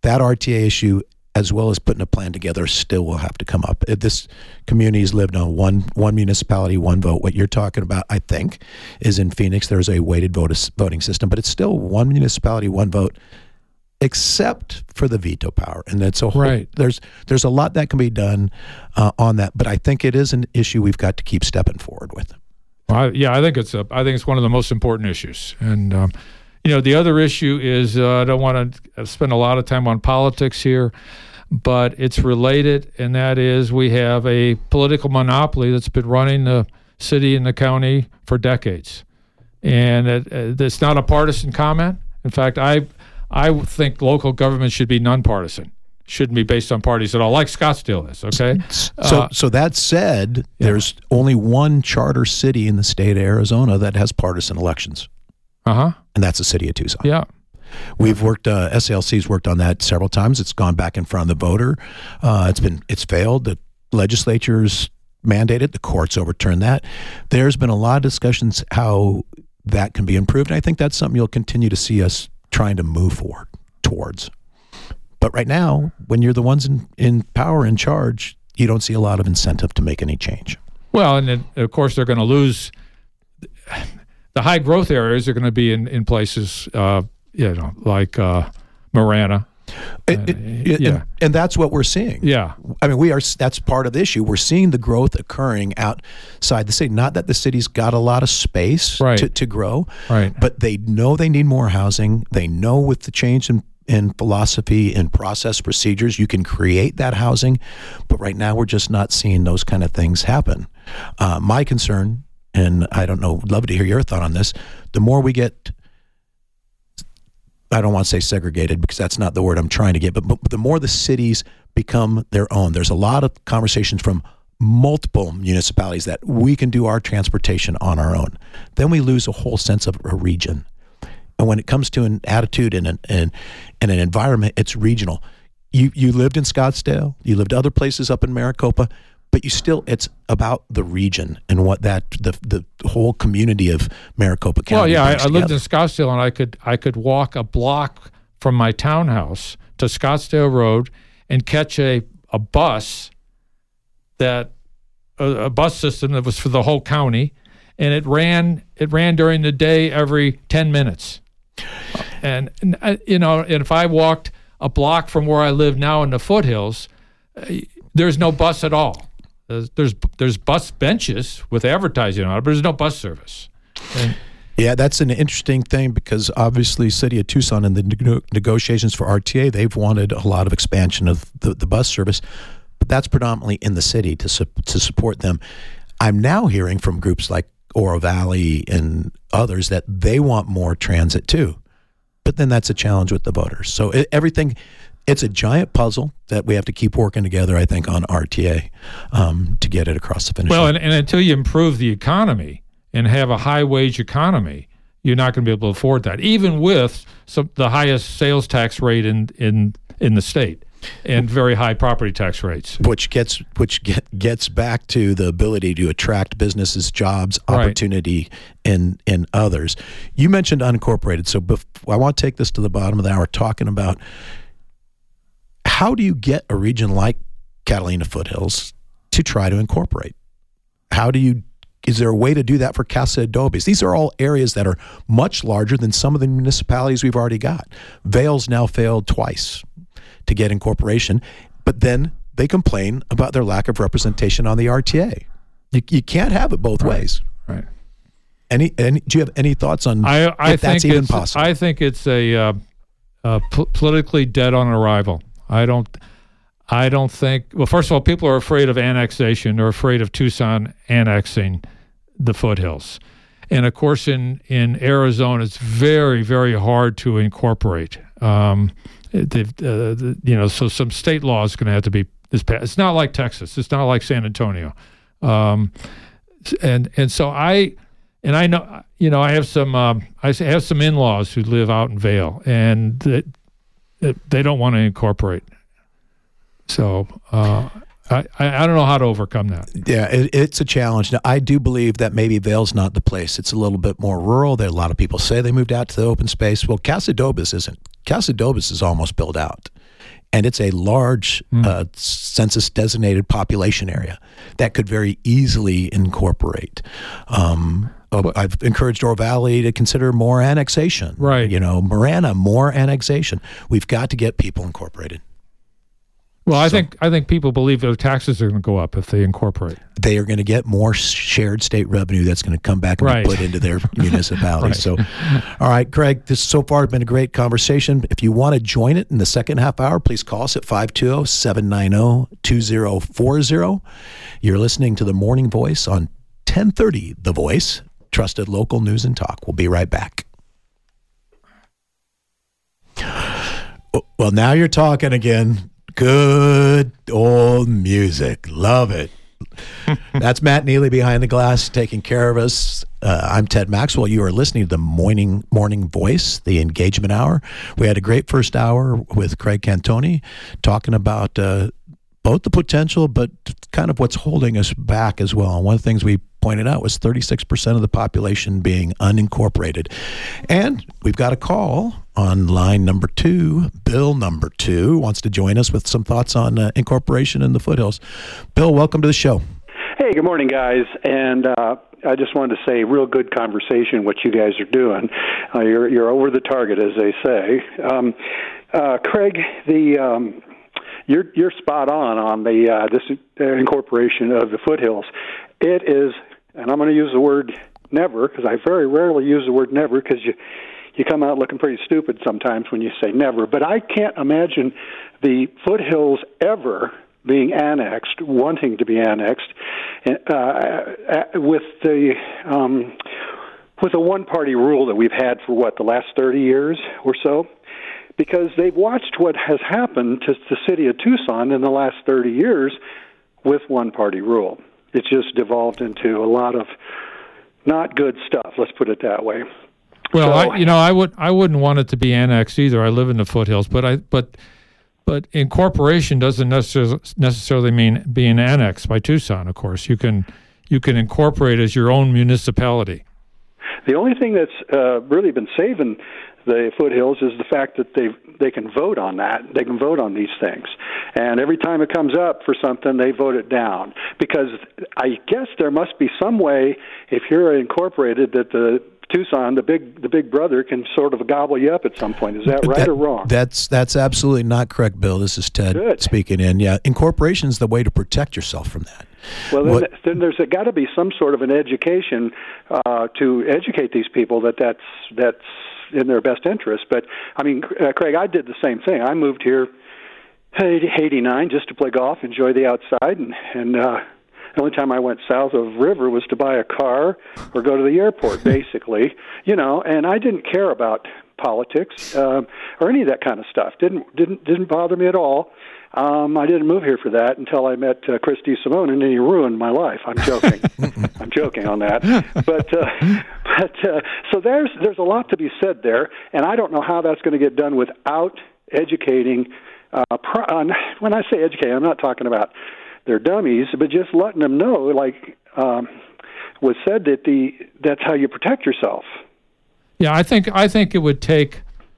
that RTA issue, as well as putting a plan together, still will have to come up. This community has lived on one municipality, one vote. What you're talking about, I think, is in Phoenix. There's a weighted voting system, but it's still one municipality, one vote, except for the veto power. And it's a whole, Right. There's a lot that can be done on that, but I think it is an issue we've got to keep stepping forward with. I think it's one of the most important issues. And the other issue is I don't want to spend a lot of time on politics here, but it's related, and that is we have a political monopoly that's been running the city and the county for decades, and it's not a partisan comment. In fact, I think local government should be nonpartisan. Shouldn't be based on parties at all, like Scottsdale is, okay? So that said, there's only one charter city in the state of Arizona that has partisan elections. Uh-huh. And that's the city of Tucson. Yeah. We've worked, SALC's worked on that several times. It's gone back in front of the voter. It's failed. The legislature's mandated, the courts overturned that. There's been a lot of discussions how that can be improved. And I think that's something you'll continue to see us trying to move forward towards. But right now, when you're the ones in power, in charge, you don't see a lot of incentive to make any change. Well, and then, of course, they're going to lose. The high growth areas are going to be in places, like Marana. And that's what we're seeing. Yeah. I mean, that's part of the issue. We're seeing the growth occurring outside the city. Not that the city's got a lot of space to grow, right, but they know they need more housing. They know with the change in philosophy and process procedures, you can create that housing. But right now, we're just not seeing those kind of things happen. My concern, and I don't know, love to hear your thought on this, the more we get, I don't want to say segregated because that's not the word I'm trying to get, but the more the cities become their own. There's a lot of conversations from multiple municipalities that we can do our transportation on our own. Then we lose a whole sense of a region. And when it comes to an attitude and an environment, it's regional. You lived in Scottsdale, you lived other places up in Maricopa, but it's about the region and what the whole community of Maricopa County. Well, yeah, I lived together. in Scottsdale, and I could walk a block from my townhouse to Scottsdale Road and catch a bus a bus system that was for the whole county, and it ran during the day every 10 minutes. And if I walked a block from where I live now in the foothills, there's no bus at all. There's bus benches with advertising on it, but there's no bus service. Yeah, that's an interesting thing because obviously City of Tucson in the negotiations for RTA, they've wanted a lot of expansion of the bus service, but that's predominantly in the city to support them. I'm now hearing from groups like Oro Valley and others that they want more transit too. But then that's a challenge with the voters. So it's a giant puzzle that we have to keep working together, I think, on RTA to get it across the finish line. Well, and until you improve the economy and have a high-wage economy, you're not going to be able to afford that, even with the highest sales tax rate in the state and very high property tax rates. Which gets back to the ability to attract businesses, jobs, opportunity, and others. You mentioned unincorporated, so I want to take this to the bottom of the hour talking about how do you get a region like Catalina Foothills to try to incorporate? Is there a way to do that for Casa Adobes? These are all areas that are much larger than some of the municipalities we've already got. Vail's now failed twice to get incorporation, but then they complain about their lack of representation on the RTA. You can't have it both ways. Right. Do you have any thoughts on if that's even possible? I think it's a politically dead on arrival. I don't think. Well, first of all, people are afraid of annexation. They're afraid of Tucson annexing the foothills, and of course, in Arizona, it's very, very hard to incorporate. So some state law is going to have to be passed. It's not like Texas. It's not like San Antonio, and so I know I have some in-laws who live out in Vail, and they don't want to incorporate. So I don't know how to overcome that. Yeah, it's a challenge. Now, I do believe that maybe Vail's not the place. It's a little bit more rural. There, a lot of people say they moved out to the open space. Well, Casa Adobes isn't. Casa Adobes is almost built out. And it's a large census-designated population area that could very easily incorporate. I've encouraged Oro Valley to consider more annexation. Right. Marana, more annexation. We've got to get people incorporated. Well, I think people believe their taxes are going to go up if they incorporate. They are going to get more shared state revenue that's going to come back and be put into their municipality. Right. So, all right, Craig, this so far has been a great conversation. If you want to join it in the second half hour, please call us at 520-790-2040. You're listening to The Morning Voice on 1030 The Voice, trusted local news and talk. We'll be right back. Well, now you're talking again. Good old music. Love it. That's Matt Neely behind the glass taking care of us. I'm Ted Maxwell. You are listening to the Morning Voice, the Engagement Hour. We had a great first hour with Craig Cantoni talking about both the potential, but kind of what's holding us back as well. And one of the things we pointed out was 36% of the population being unincorporated. And we've got a call on line number 2. Bill number 2 wants to join us with some thoughts on incorporation in the foothills. Bill, welcome to the show. Hey, good morning, guys. And I just wanted to say, real good conversation, what you guys are doing. You're over the target, as they say. Craig, you're spot on the this incorporation of the foothills. It is, and I'm going to use the word never, because I very rarely use the word never, because you come out looking pretty stupid sometimes when you say never. But I can't imagine the foothills ever being annexed, wanting to be annexed, with the one-party rule that we've had for the last 30 years or so. Because they've watched what has happened to the city of Tucson in the last 30 years with one-party rule. It's just devolved into a lot of not good stuff. Let's put it that way. Well, I wouldn't want it to be annexed either. I live in the foothills, but incorporation doesn't necessarily mean being annexed by Tucson. Of course, you can incorporate as your own municipality. The only thing that's really been saving the foothills is the fact that they can vote on that. They can vote on these things. And every time it comes up for something, they vote it down. Because I guess there must be some way, if you're incorporated, that the Tucson, the big brother, can sort of gobble you up at some point. Is that right or wrong? That's absolutely not correct, Bill. This is Ted speaking in. Yeah, incorporation is the way to protect yourself from that. Well, then there's got to be some sort of an education to educate these people that's in their best interest. But, I mean, Craig, I did the same thing. I moved here in 89 just to play golf, enjoy the outside, and the only time I went south of River was to buy a car or go to the airport, basically, and I didn't care about politics or any of that kind of stuff. Didn't bother me at all. I didn't move here for that until I met Christy Simone, and then he ruined my life. I'm joking. I'm joking on that. But so there's a lot to be said there, and I don't know how that's going to get done without educating. When I say educating, I'm not talking about they're dummies, but just letting them know, like was said, that's how you protect yourself. Yeah, I think it would take.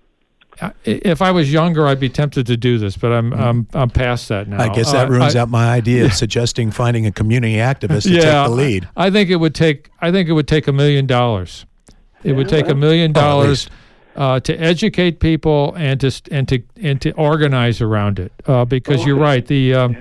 If I was younger, I'd be tempted to do this, but I'm past that now. I guess that ruins out my idea of suggesting finding a community activist to take the lead. I think it would take $1 million. It would take $1 million to educate people and to organize around it. Because you're right, the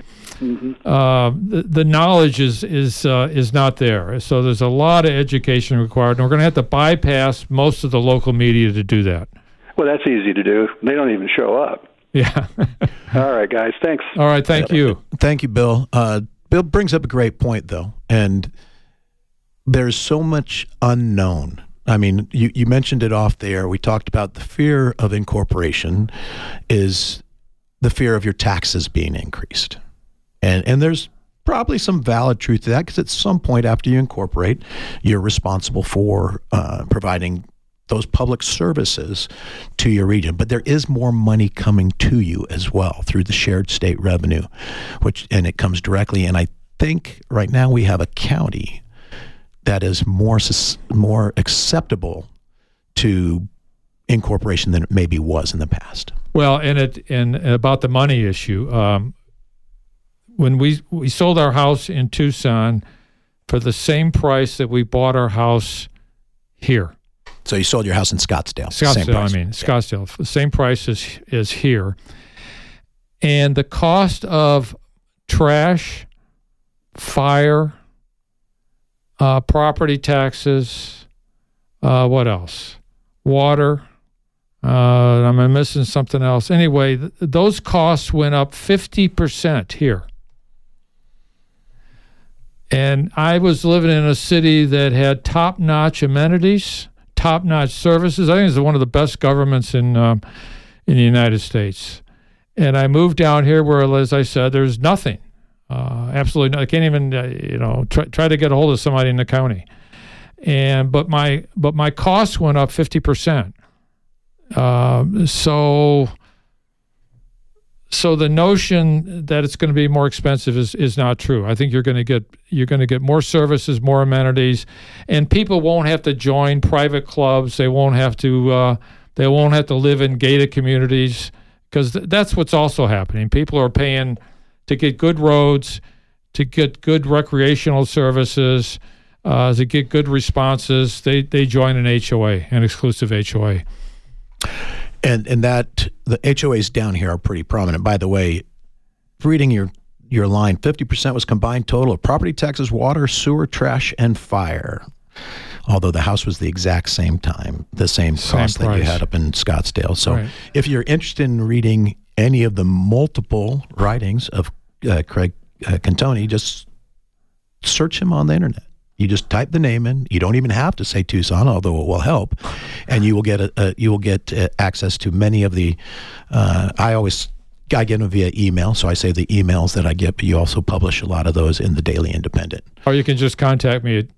knowledge is not there. So there's a lot of education required, and we're going to have to bypass most of the local media to do that. Well, that's easy to do. They don't even show up. Yeah. All right, guys. Thanks. All right. Thank you. Thank you, Bill. Bill brings up a great point, though. And there's so much unknown. I mean, you mentioned it off the air. We talked about the fear of incorporation is the fear of your taxes being increased. And there's probably some valid truth to that, because at some point after you incorporate, you're responsible for providing those public services to your region. But there is more money coming to you as well through the shared state revenue, and it comes directly. And I think right now we have a county that is more acceptable to incorporation than it maybe was in the past. Well, and about the money issue, when we sold our house in Tucson for the same price that we bought our house here. So you sold your house in Scottsdale. Scottsdale, the same price as here. And the cost of trash, fire, property taxes, what else? Water. I'm missing something else. Anyway, those costs went up 50% here. And I was living in a city that had top-notch amenities, top-notch services. I think it's one of the best governments in the United States. And I moved down here where, as I said, there's nothing. Absolutely nothing. I can't even, try to get a hold of somebody in the county. But my costs went up 50%. So the notion that it's going to be more expensive is not true. I think you're going to get more services, more amenities, and people won't have to join private clubs. They won't have to live in gated communities, because that's what's also happening. People are paying to get good roads, to get good recreational services, to get good responses. They join an HOA, an exclusive HOA. And that the HOAs down here are pretty prominent. By the way, reading your line, 50% was combined total of property taxes, water, sewer, trash, and fire. Although the house was the exact same time, the same cost that you had up in Scottsdale. So if you're interested in reading any of the multiple writings of Craig Cantoni, just search him on the internet. You just type the name in. You don't even have to say Tucson, although it will help, and you will get access to many of the. I get them via email, so I say the emails that I get. But you also publish a lot of those in the Daily Independent. Or you can just contact me at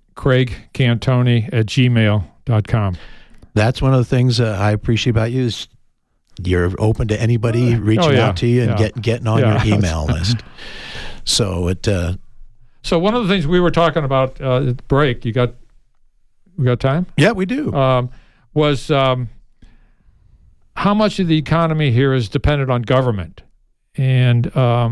craigcantoni@gmail.com. That's one of the things I appreciate about you is you're open to anybody reaching out to you and getting on your email list. So it. So one of the things we were talking about at the break, we got time? Yeah, we do. Was how much of the economy here is dependent on government. And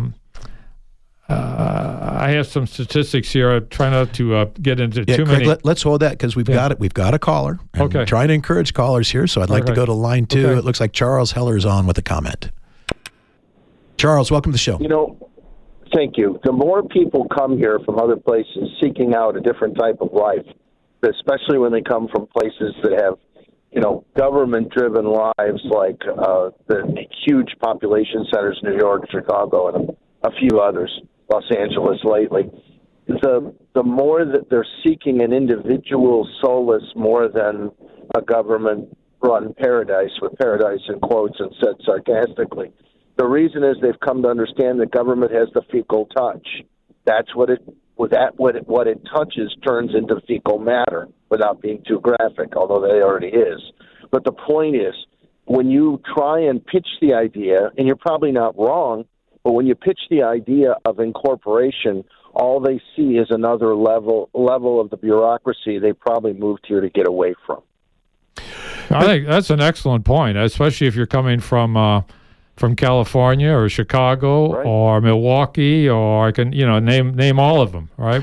I have some statistics here. I try not to get into too Craig, many. Let's hold that because we've got it. We've got a caller. Okay. I'm trying to encourage callers here, so I'd like to go to line 2. Okay. It looks like Charles Heller is on with a comment. Charles, welcome to the show. Thank you. The more people come here from other places seeking out a different type of life, especially when they come from places that have, government-driven lives like the huge population centers, New York, Chicago, and a few others, Los Angeles lately, the more that they're seeking an individual solace more than a government-run paradise, with paradise in quotes and said sarcastically. The reason is they've come to understand that government has the fecal touch. That's what it touches turns into fecal matter, without being too graphic, although that already is. But the point is, when you try and pitch the idea, and you're probably not wrong, but when you pitch the idea of incorporation, all they see is another level of the bureaucracy they probably moved here to get away from. I think that's an excellent point, especially if you're coming from California or Chicago or Milwaukee, or I can name all of them, right?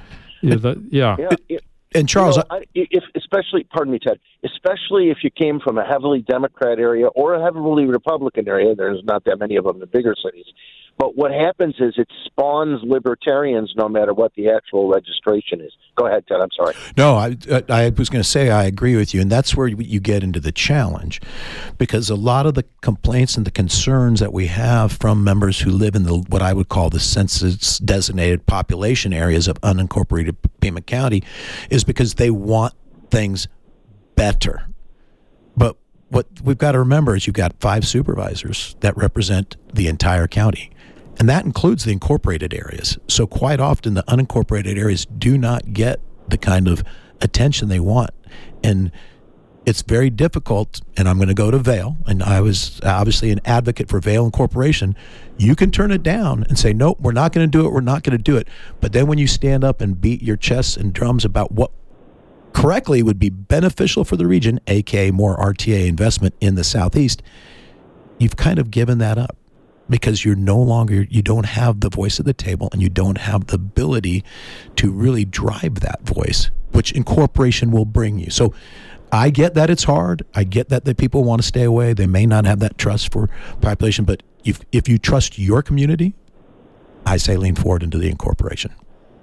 And Charles, especially, pardon me, Ted, especially if you came from a heavily Democrat area or a heavily Republican area, there's not that many of them in the bigger cities. But what happens is it spawns libertarians no matter what the actual registration is. Go ahead, Ted. I'm sorry. No, I was going to say I agree with you, and that's where you get into the challenge, because a lot of the complaints and the concerns that we have from members who live in what I would call the census-designated population areas of unincorporated Pima County is because they want things better. But what we've got to remember is you've got 5 supervisors that represent the entire county. And that includes the incorporated areas. So quite often the unincorporated areas do not get the kind of attention they want. And it's very difficult, and I'm going to go to Vail, and I was obviously an advocate for Vail Incorporation. You can turn it down and say, nope, we're not going to do it, we're not going to do it. But then when you stand up and beat your chests and drums about what correctly would be beneficial for the region, aka more RTA investment in the Southeast, you've kind of given that up because you don't have the voice at the table, and you don't have the ability to really drive that voice, which incorporation will bring you. So I get that it's hard. I get that the people want to stay away. They may not have that trust for population, but if you trust your community, I say lean forward into the incorporation.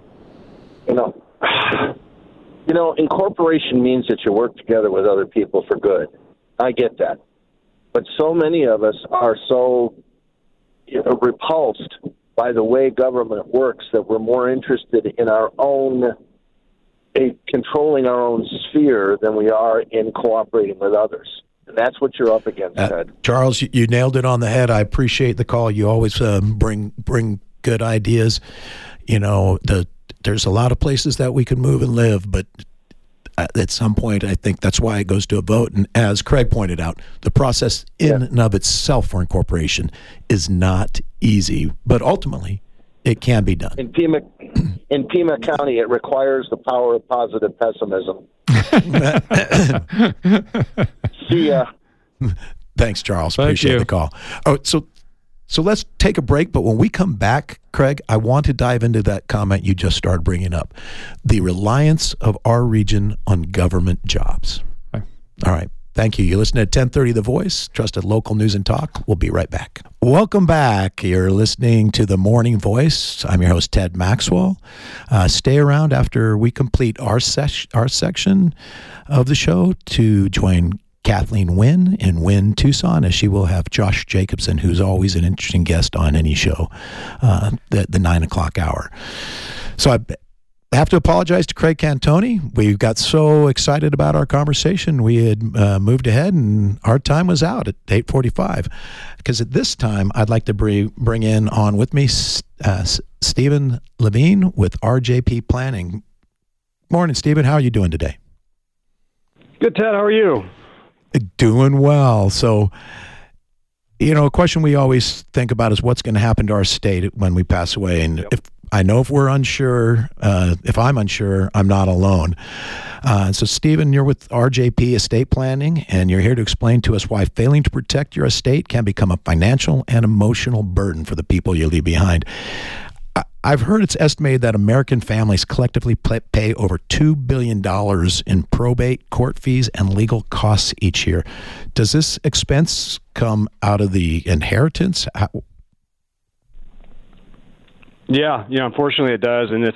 Incorporation means that you work together with other people for good. I get that. But so many of us are so repulsed by the way government works that we're more interested in our own controlling our own sphere than we are in cooperating with others. And that's what you're up against, Ted. Charles, you nailed it on the head. I appreciate the call. You always bring good ideas. There's a lot of places that we can move and live, but at some point, I think that's why it goes to a vote. And as Craig pointed out, the process in and of itself for incorporation is not easy, but ultimately it can be done. In Pima County, it requires the power of positive pessimism. See ya. Thanks, Charles. Appreciate the call. Oh, so let's take a break. But when we come back, Craig, I want to dive into that comment you just started bringing up, the reliance of our region on government jobs. Okay. All right. Thank you. You're listening to 1030 The Voice, trusted local news and talk. We'll be right back. Welcome back. You're listening to The Morning Voice. I'm your host, Ted Maxwell. Stay around after we complete our section of the show to join Kathleen Wynn in Wynn, Tucson, as she will have Josh Jacobson, who's always an interesting guest on any show, the 9 o'clock hour. So I have to apologize to Craig Cantoni. We got so excited about our conversation, we had moved ahead, and our time was out at 8:45. Because at this time, I'd like to bring in on with me Stephen Levine with RJP Planning. Morning, Stephen. How are you doing today? Good, Ted. How are you? Doing well. So, a question we always think about is what's going to happen to our state when we pass away. And if we're unsure, if I'm unsure, I'm not alone. So, Stephen, you're with RJP Estate Planning, and you're here to explain to us why failing to protect your estate can become a financial and emotional burden for the people you leave behind. I've heard it's estimated that American families collectively pay over $2 billion in probate, court fees, and legal costs each year. Does this expense come out of the inheritance? Yeah, unfortunately it does, and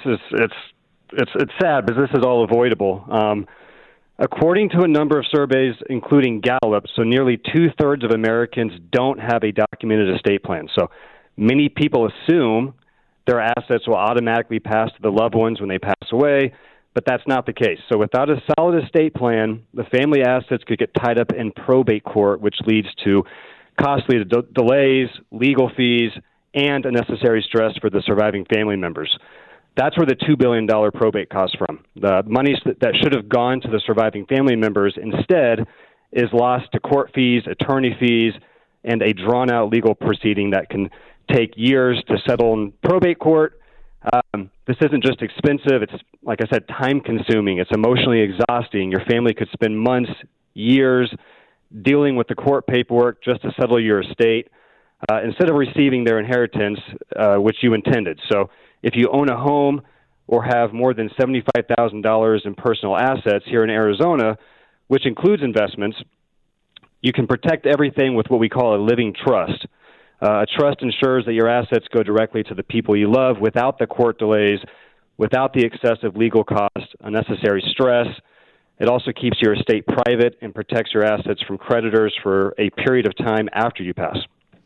it's sad, but this is all avoidable. According to a number of surveys, including Gallup, so nearly 2/3 of Americans don't have a documented estate plan. So many people assume their assets will automatically pass to the loved ones when they pass away, but that's not the case. So without a solid estate plan, the family assets could get tied up in probate court, which leads to costly delays, legal fees, and unnecessary stress for the surviving family members. That's where the $2 billion probate costs from. The money that should have gone to the surviving family members instead is lost to court fees, attorney fees, and a drawn-out legal proceeding that can take years to settle in probate court. This isn't just expensive. It's, like I said, time-consuming. It's emotionally exhausting. Your family could spend months, years dealing with the court paperwork just to settle your estate instead of receiving their inheritance, which you intended. So if you own a home or have more than $75,000 in personal assets here in Arizona, which includes investments, you can protect everything with what we call a living trust. A trust ensures that your assets go directly to the people you love without the court delays, without the excessive legal costs, unnecessary stress. It also keeps your estate private and protects your assets from creditors for a period of time after you pass.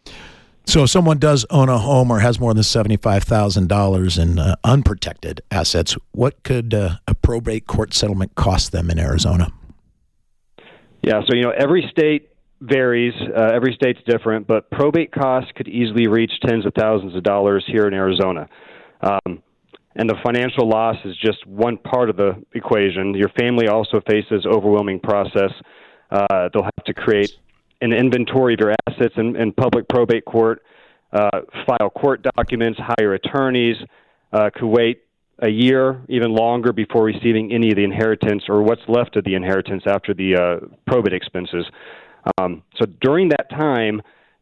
So if someone does own a home or has more than $75,000 in unprotected assets, what could a probate court settlement cost them in Arizona? Yeah, so every state varies. Every state's different, but probate costs could easily reach tens of thousands of dollars here in Arizona. And the financial loss is just one part of the equation. Your family also faces overwhelming process. They'll have to create an inventory of your assets in public probate court, file court documents, hire attorneys, could wait a year, even longer, before receiving any of the inheritance or what's left of the inheritance after the probate expenses. So during that time,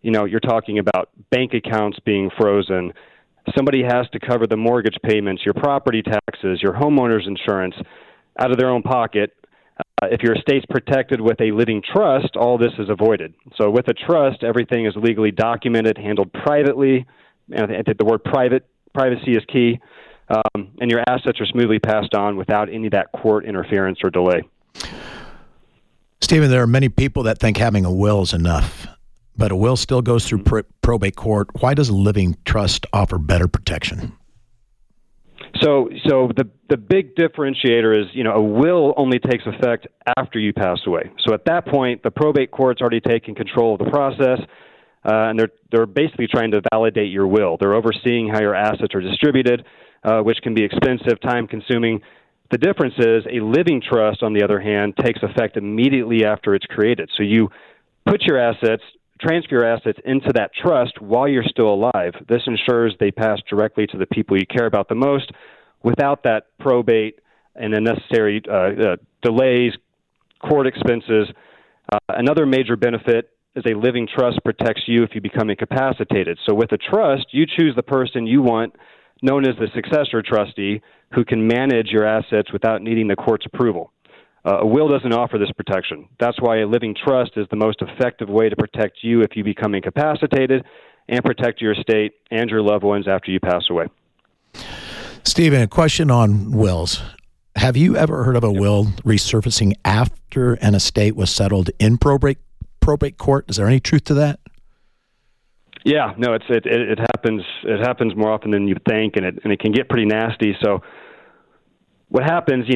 you're talking about bank accounts being frozen. Somebody has to cover the mortgage payments, your property taxes, your homeowner's insurance out of their own pocket. If your estate's protected with a living trust, all this is avoided. So with a trust, everything is legally documented, handled privately. And I think the word privacy is key. And your assets are smoothly passed on without any of that court interference or delay. Stephen, there are many people that think having a will is enough, but a will still goes through probate court. Why does a living trust offer better protection? So the big differentiator is, a will only takes effect after you pass away. So at that point, the probate court's already taken control of the process, and they're basically trying to validate your will. They're overseeing how your assets are distributed, which can be expensive, time-consuming. The difference is a living trust, on the other hand, takes effect immediately after it's created. So you put your assets, transfer your assets into that trust while you're still alive. This ensures they pass directly to the people you care about the most without that probate and the necessary delays, court expenses. Another major benefit is a living trust protects you if you become incapacitated. So with a trust, you choose the person you want, known as the successor trustee, who can manage your assets without needing the court's approval. A will doesn't offer this protection. That's why a living trust is the most effective way to protect you if you become incapacitated and protect your estate and your loved ones after you pass away. Stephen, a question on wills. Have you ever heard of a will resurfacing after an estate was settled in probate court? Is there any truth to that? Yeah, no, it happens. It happens more often than you think, and it can get pretty nasty. So, what happens?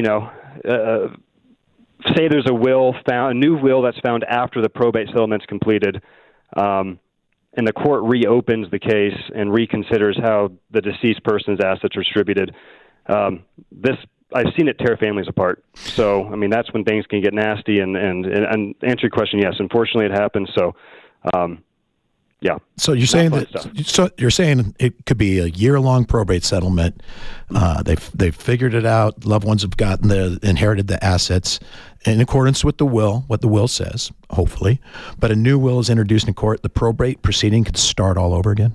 Say there's a new will that's found after the probate settlement's completed, and the court reopens the case and reconsiders how the deceased person's assets are distributed. I've seen it tear families apart. So, I mean, that's when things can get nasty. And answer your question, yes, unfortunately, it happens. So, yeah. So you're saying it could be a year-long probate settlement. They've figured it out. Loved ones have inherited the assets in accordance with the will, what the will says, hopefully. But a new will is introduced in court. The probate proceeding could start all over again.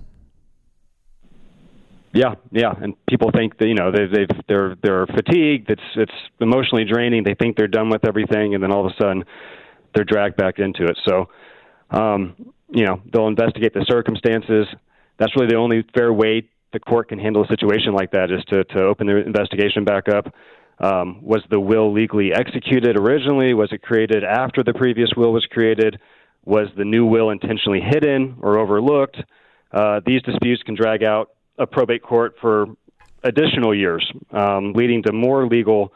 Yeah, and people think that they're fatigued. It's emotionally draining. They think they're done with everything, and then all of a sudden they're dragged back into it. So. They'll investigate the circumstances. That's really the only fair way the court can handle a situation like that, is to open the investigation back up. Was the will legally executed originally? Was it created after the previous will was created? Was the new will intentionally hidden or overlooked? These disputes can drag out a probate court for additional years, leading to more legal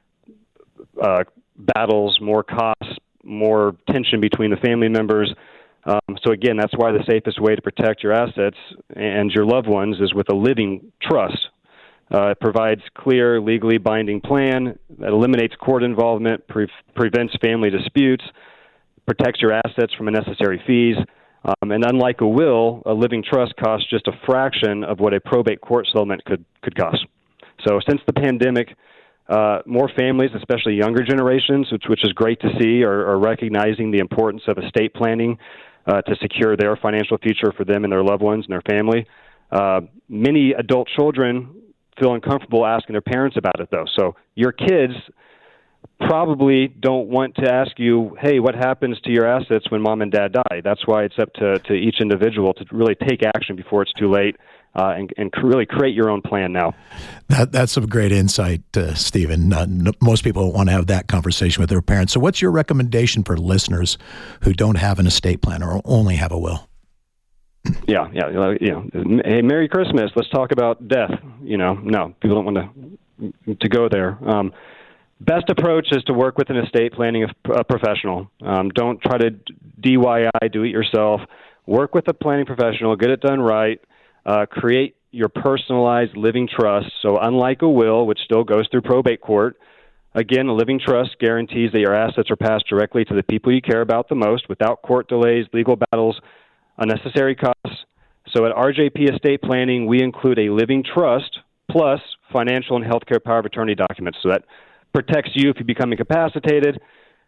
battles, more costs, more tension between the family members. So again, that's why the safest way to protect your assets and your loved ones is with a living trust. It provides clear, legally binding plan that eliminates court involvement, prevents family disputes, protects your assets from unnecessary fees. And unlike a will, a living trust costs just a fraction of what a probate court settlement could cost. So since the pandemic, more families, especially younger generations, which is great to see, are recognizing the importance of estate planning to secure their financial future for them and their loved ones and their family. Many adult children feel uncomfortable asking their parents about it, though. So your kids probably don't want to ask you, hey, what happens to your assets when mom and dad die? That's why it's up to each individual to really take action before it's too late. And really create your own plan now. That's some great insight, Stephen. Most people want to have that conversation with their parents. So what's your recommendation for listeners who don't have an estate plan or only have a will? Yeah. Hey, Merry Christmas. Let's talk about death. No, people don't want to go there. Best approach is to work with an estate planning professional. Don't try to DIY, do it yourself. Work with a planning professional. Get it done right. Create your personalized living trust. So unlike a will, which still goes through probate court, again, a living trust guarantees that your assets are passed directly to the people you care about the most without court delays, legal battles, unnecessary costs. So at RJP Estate Planning, we include a living trust plus financial and healthcare power of attorney documents. So that protects you if you become incapacitated,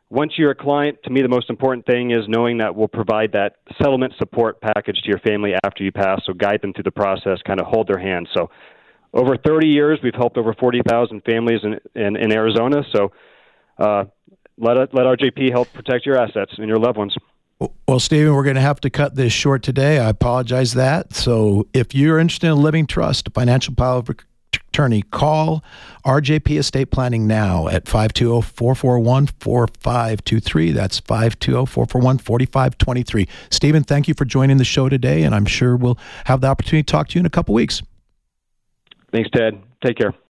once you're a client, to me, the most important thing is knowing that we'll provide that settlement support package to your family after you pass. So guide them through the process, kind of hold their hand. So over 30 years, we've helped over 40,000 families in Arizona. So let RJP help protect your assets and your loved ones. Well, Stephen, we're going to have to cut this short today. I apologize that. So if you're interested in a living trust, a financial power of attorney, call RJP Estate Planning now at 520-441-4523. That's 520-441-4523. Stephen, thank you for joining the show today, and I'm sure we'll have the opportunity to talk to you in a couple weeks. Thanks, Ted. Take care.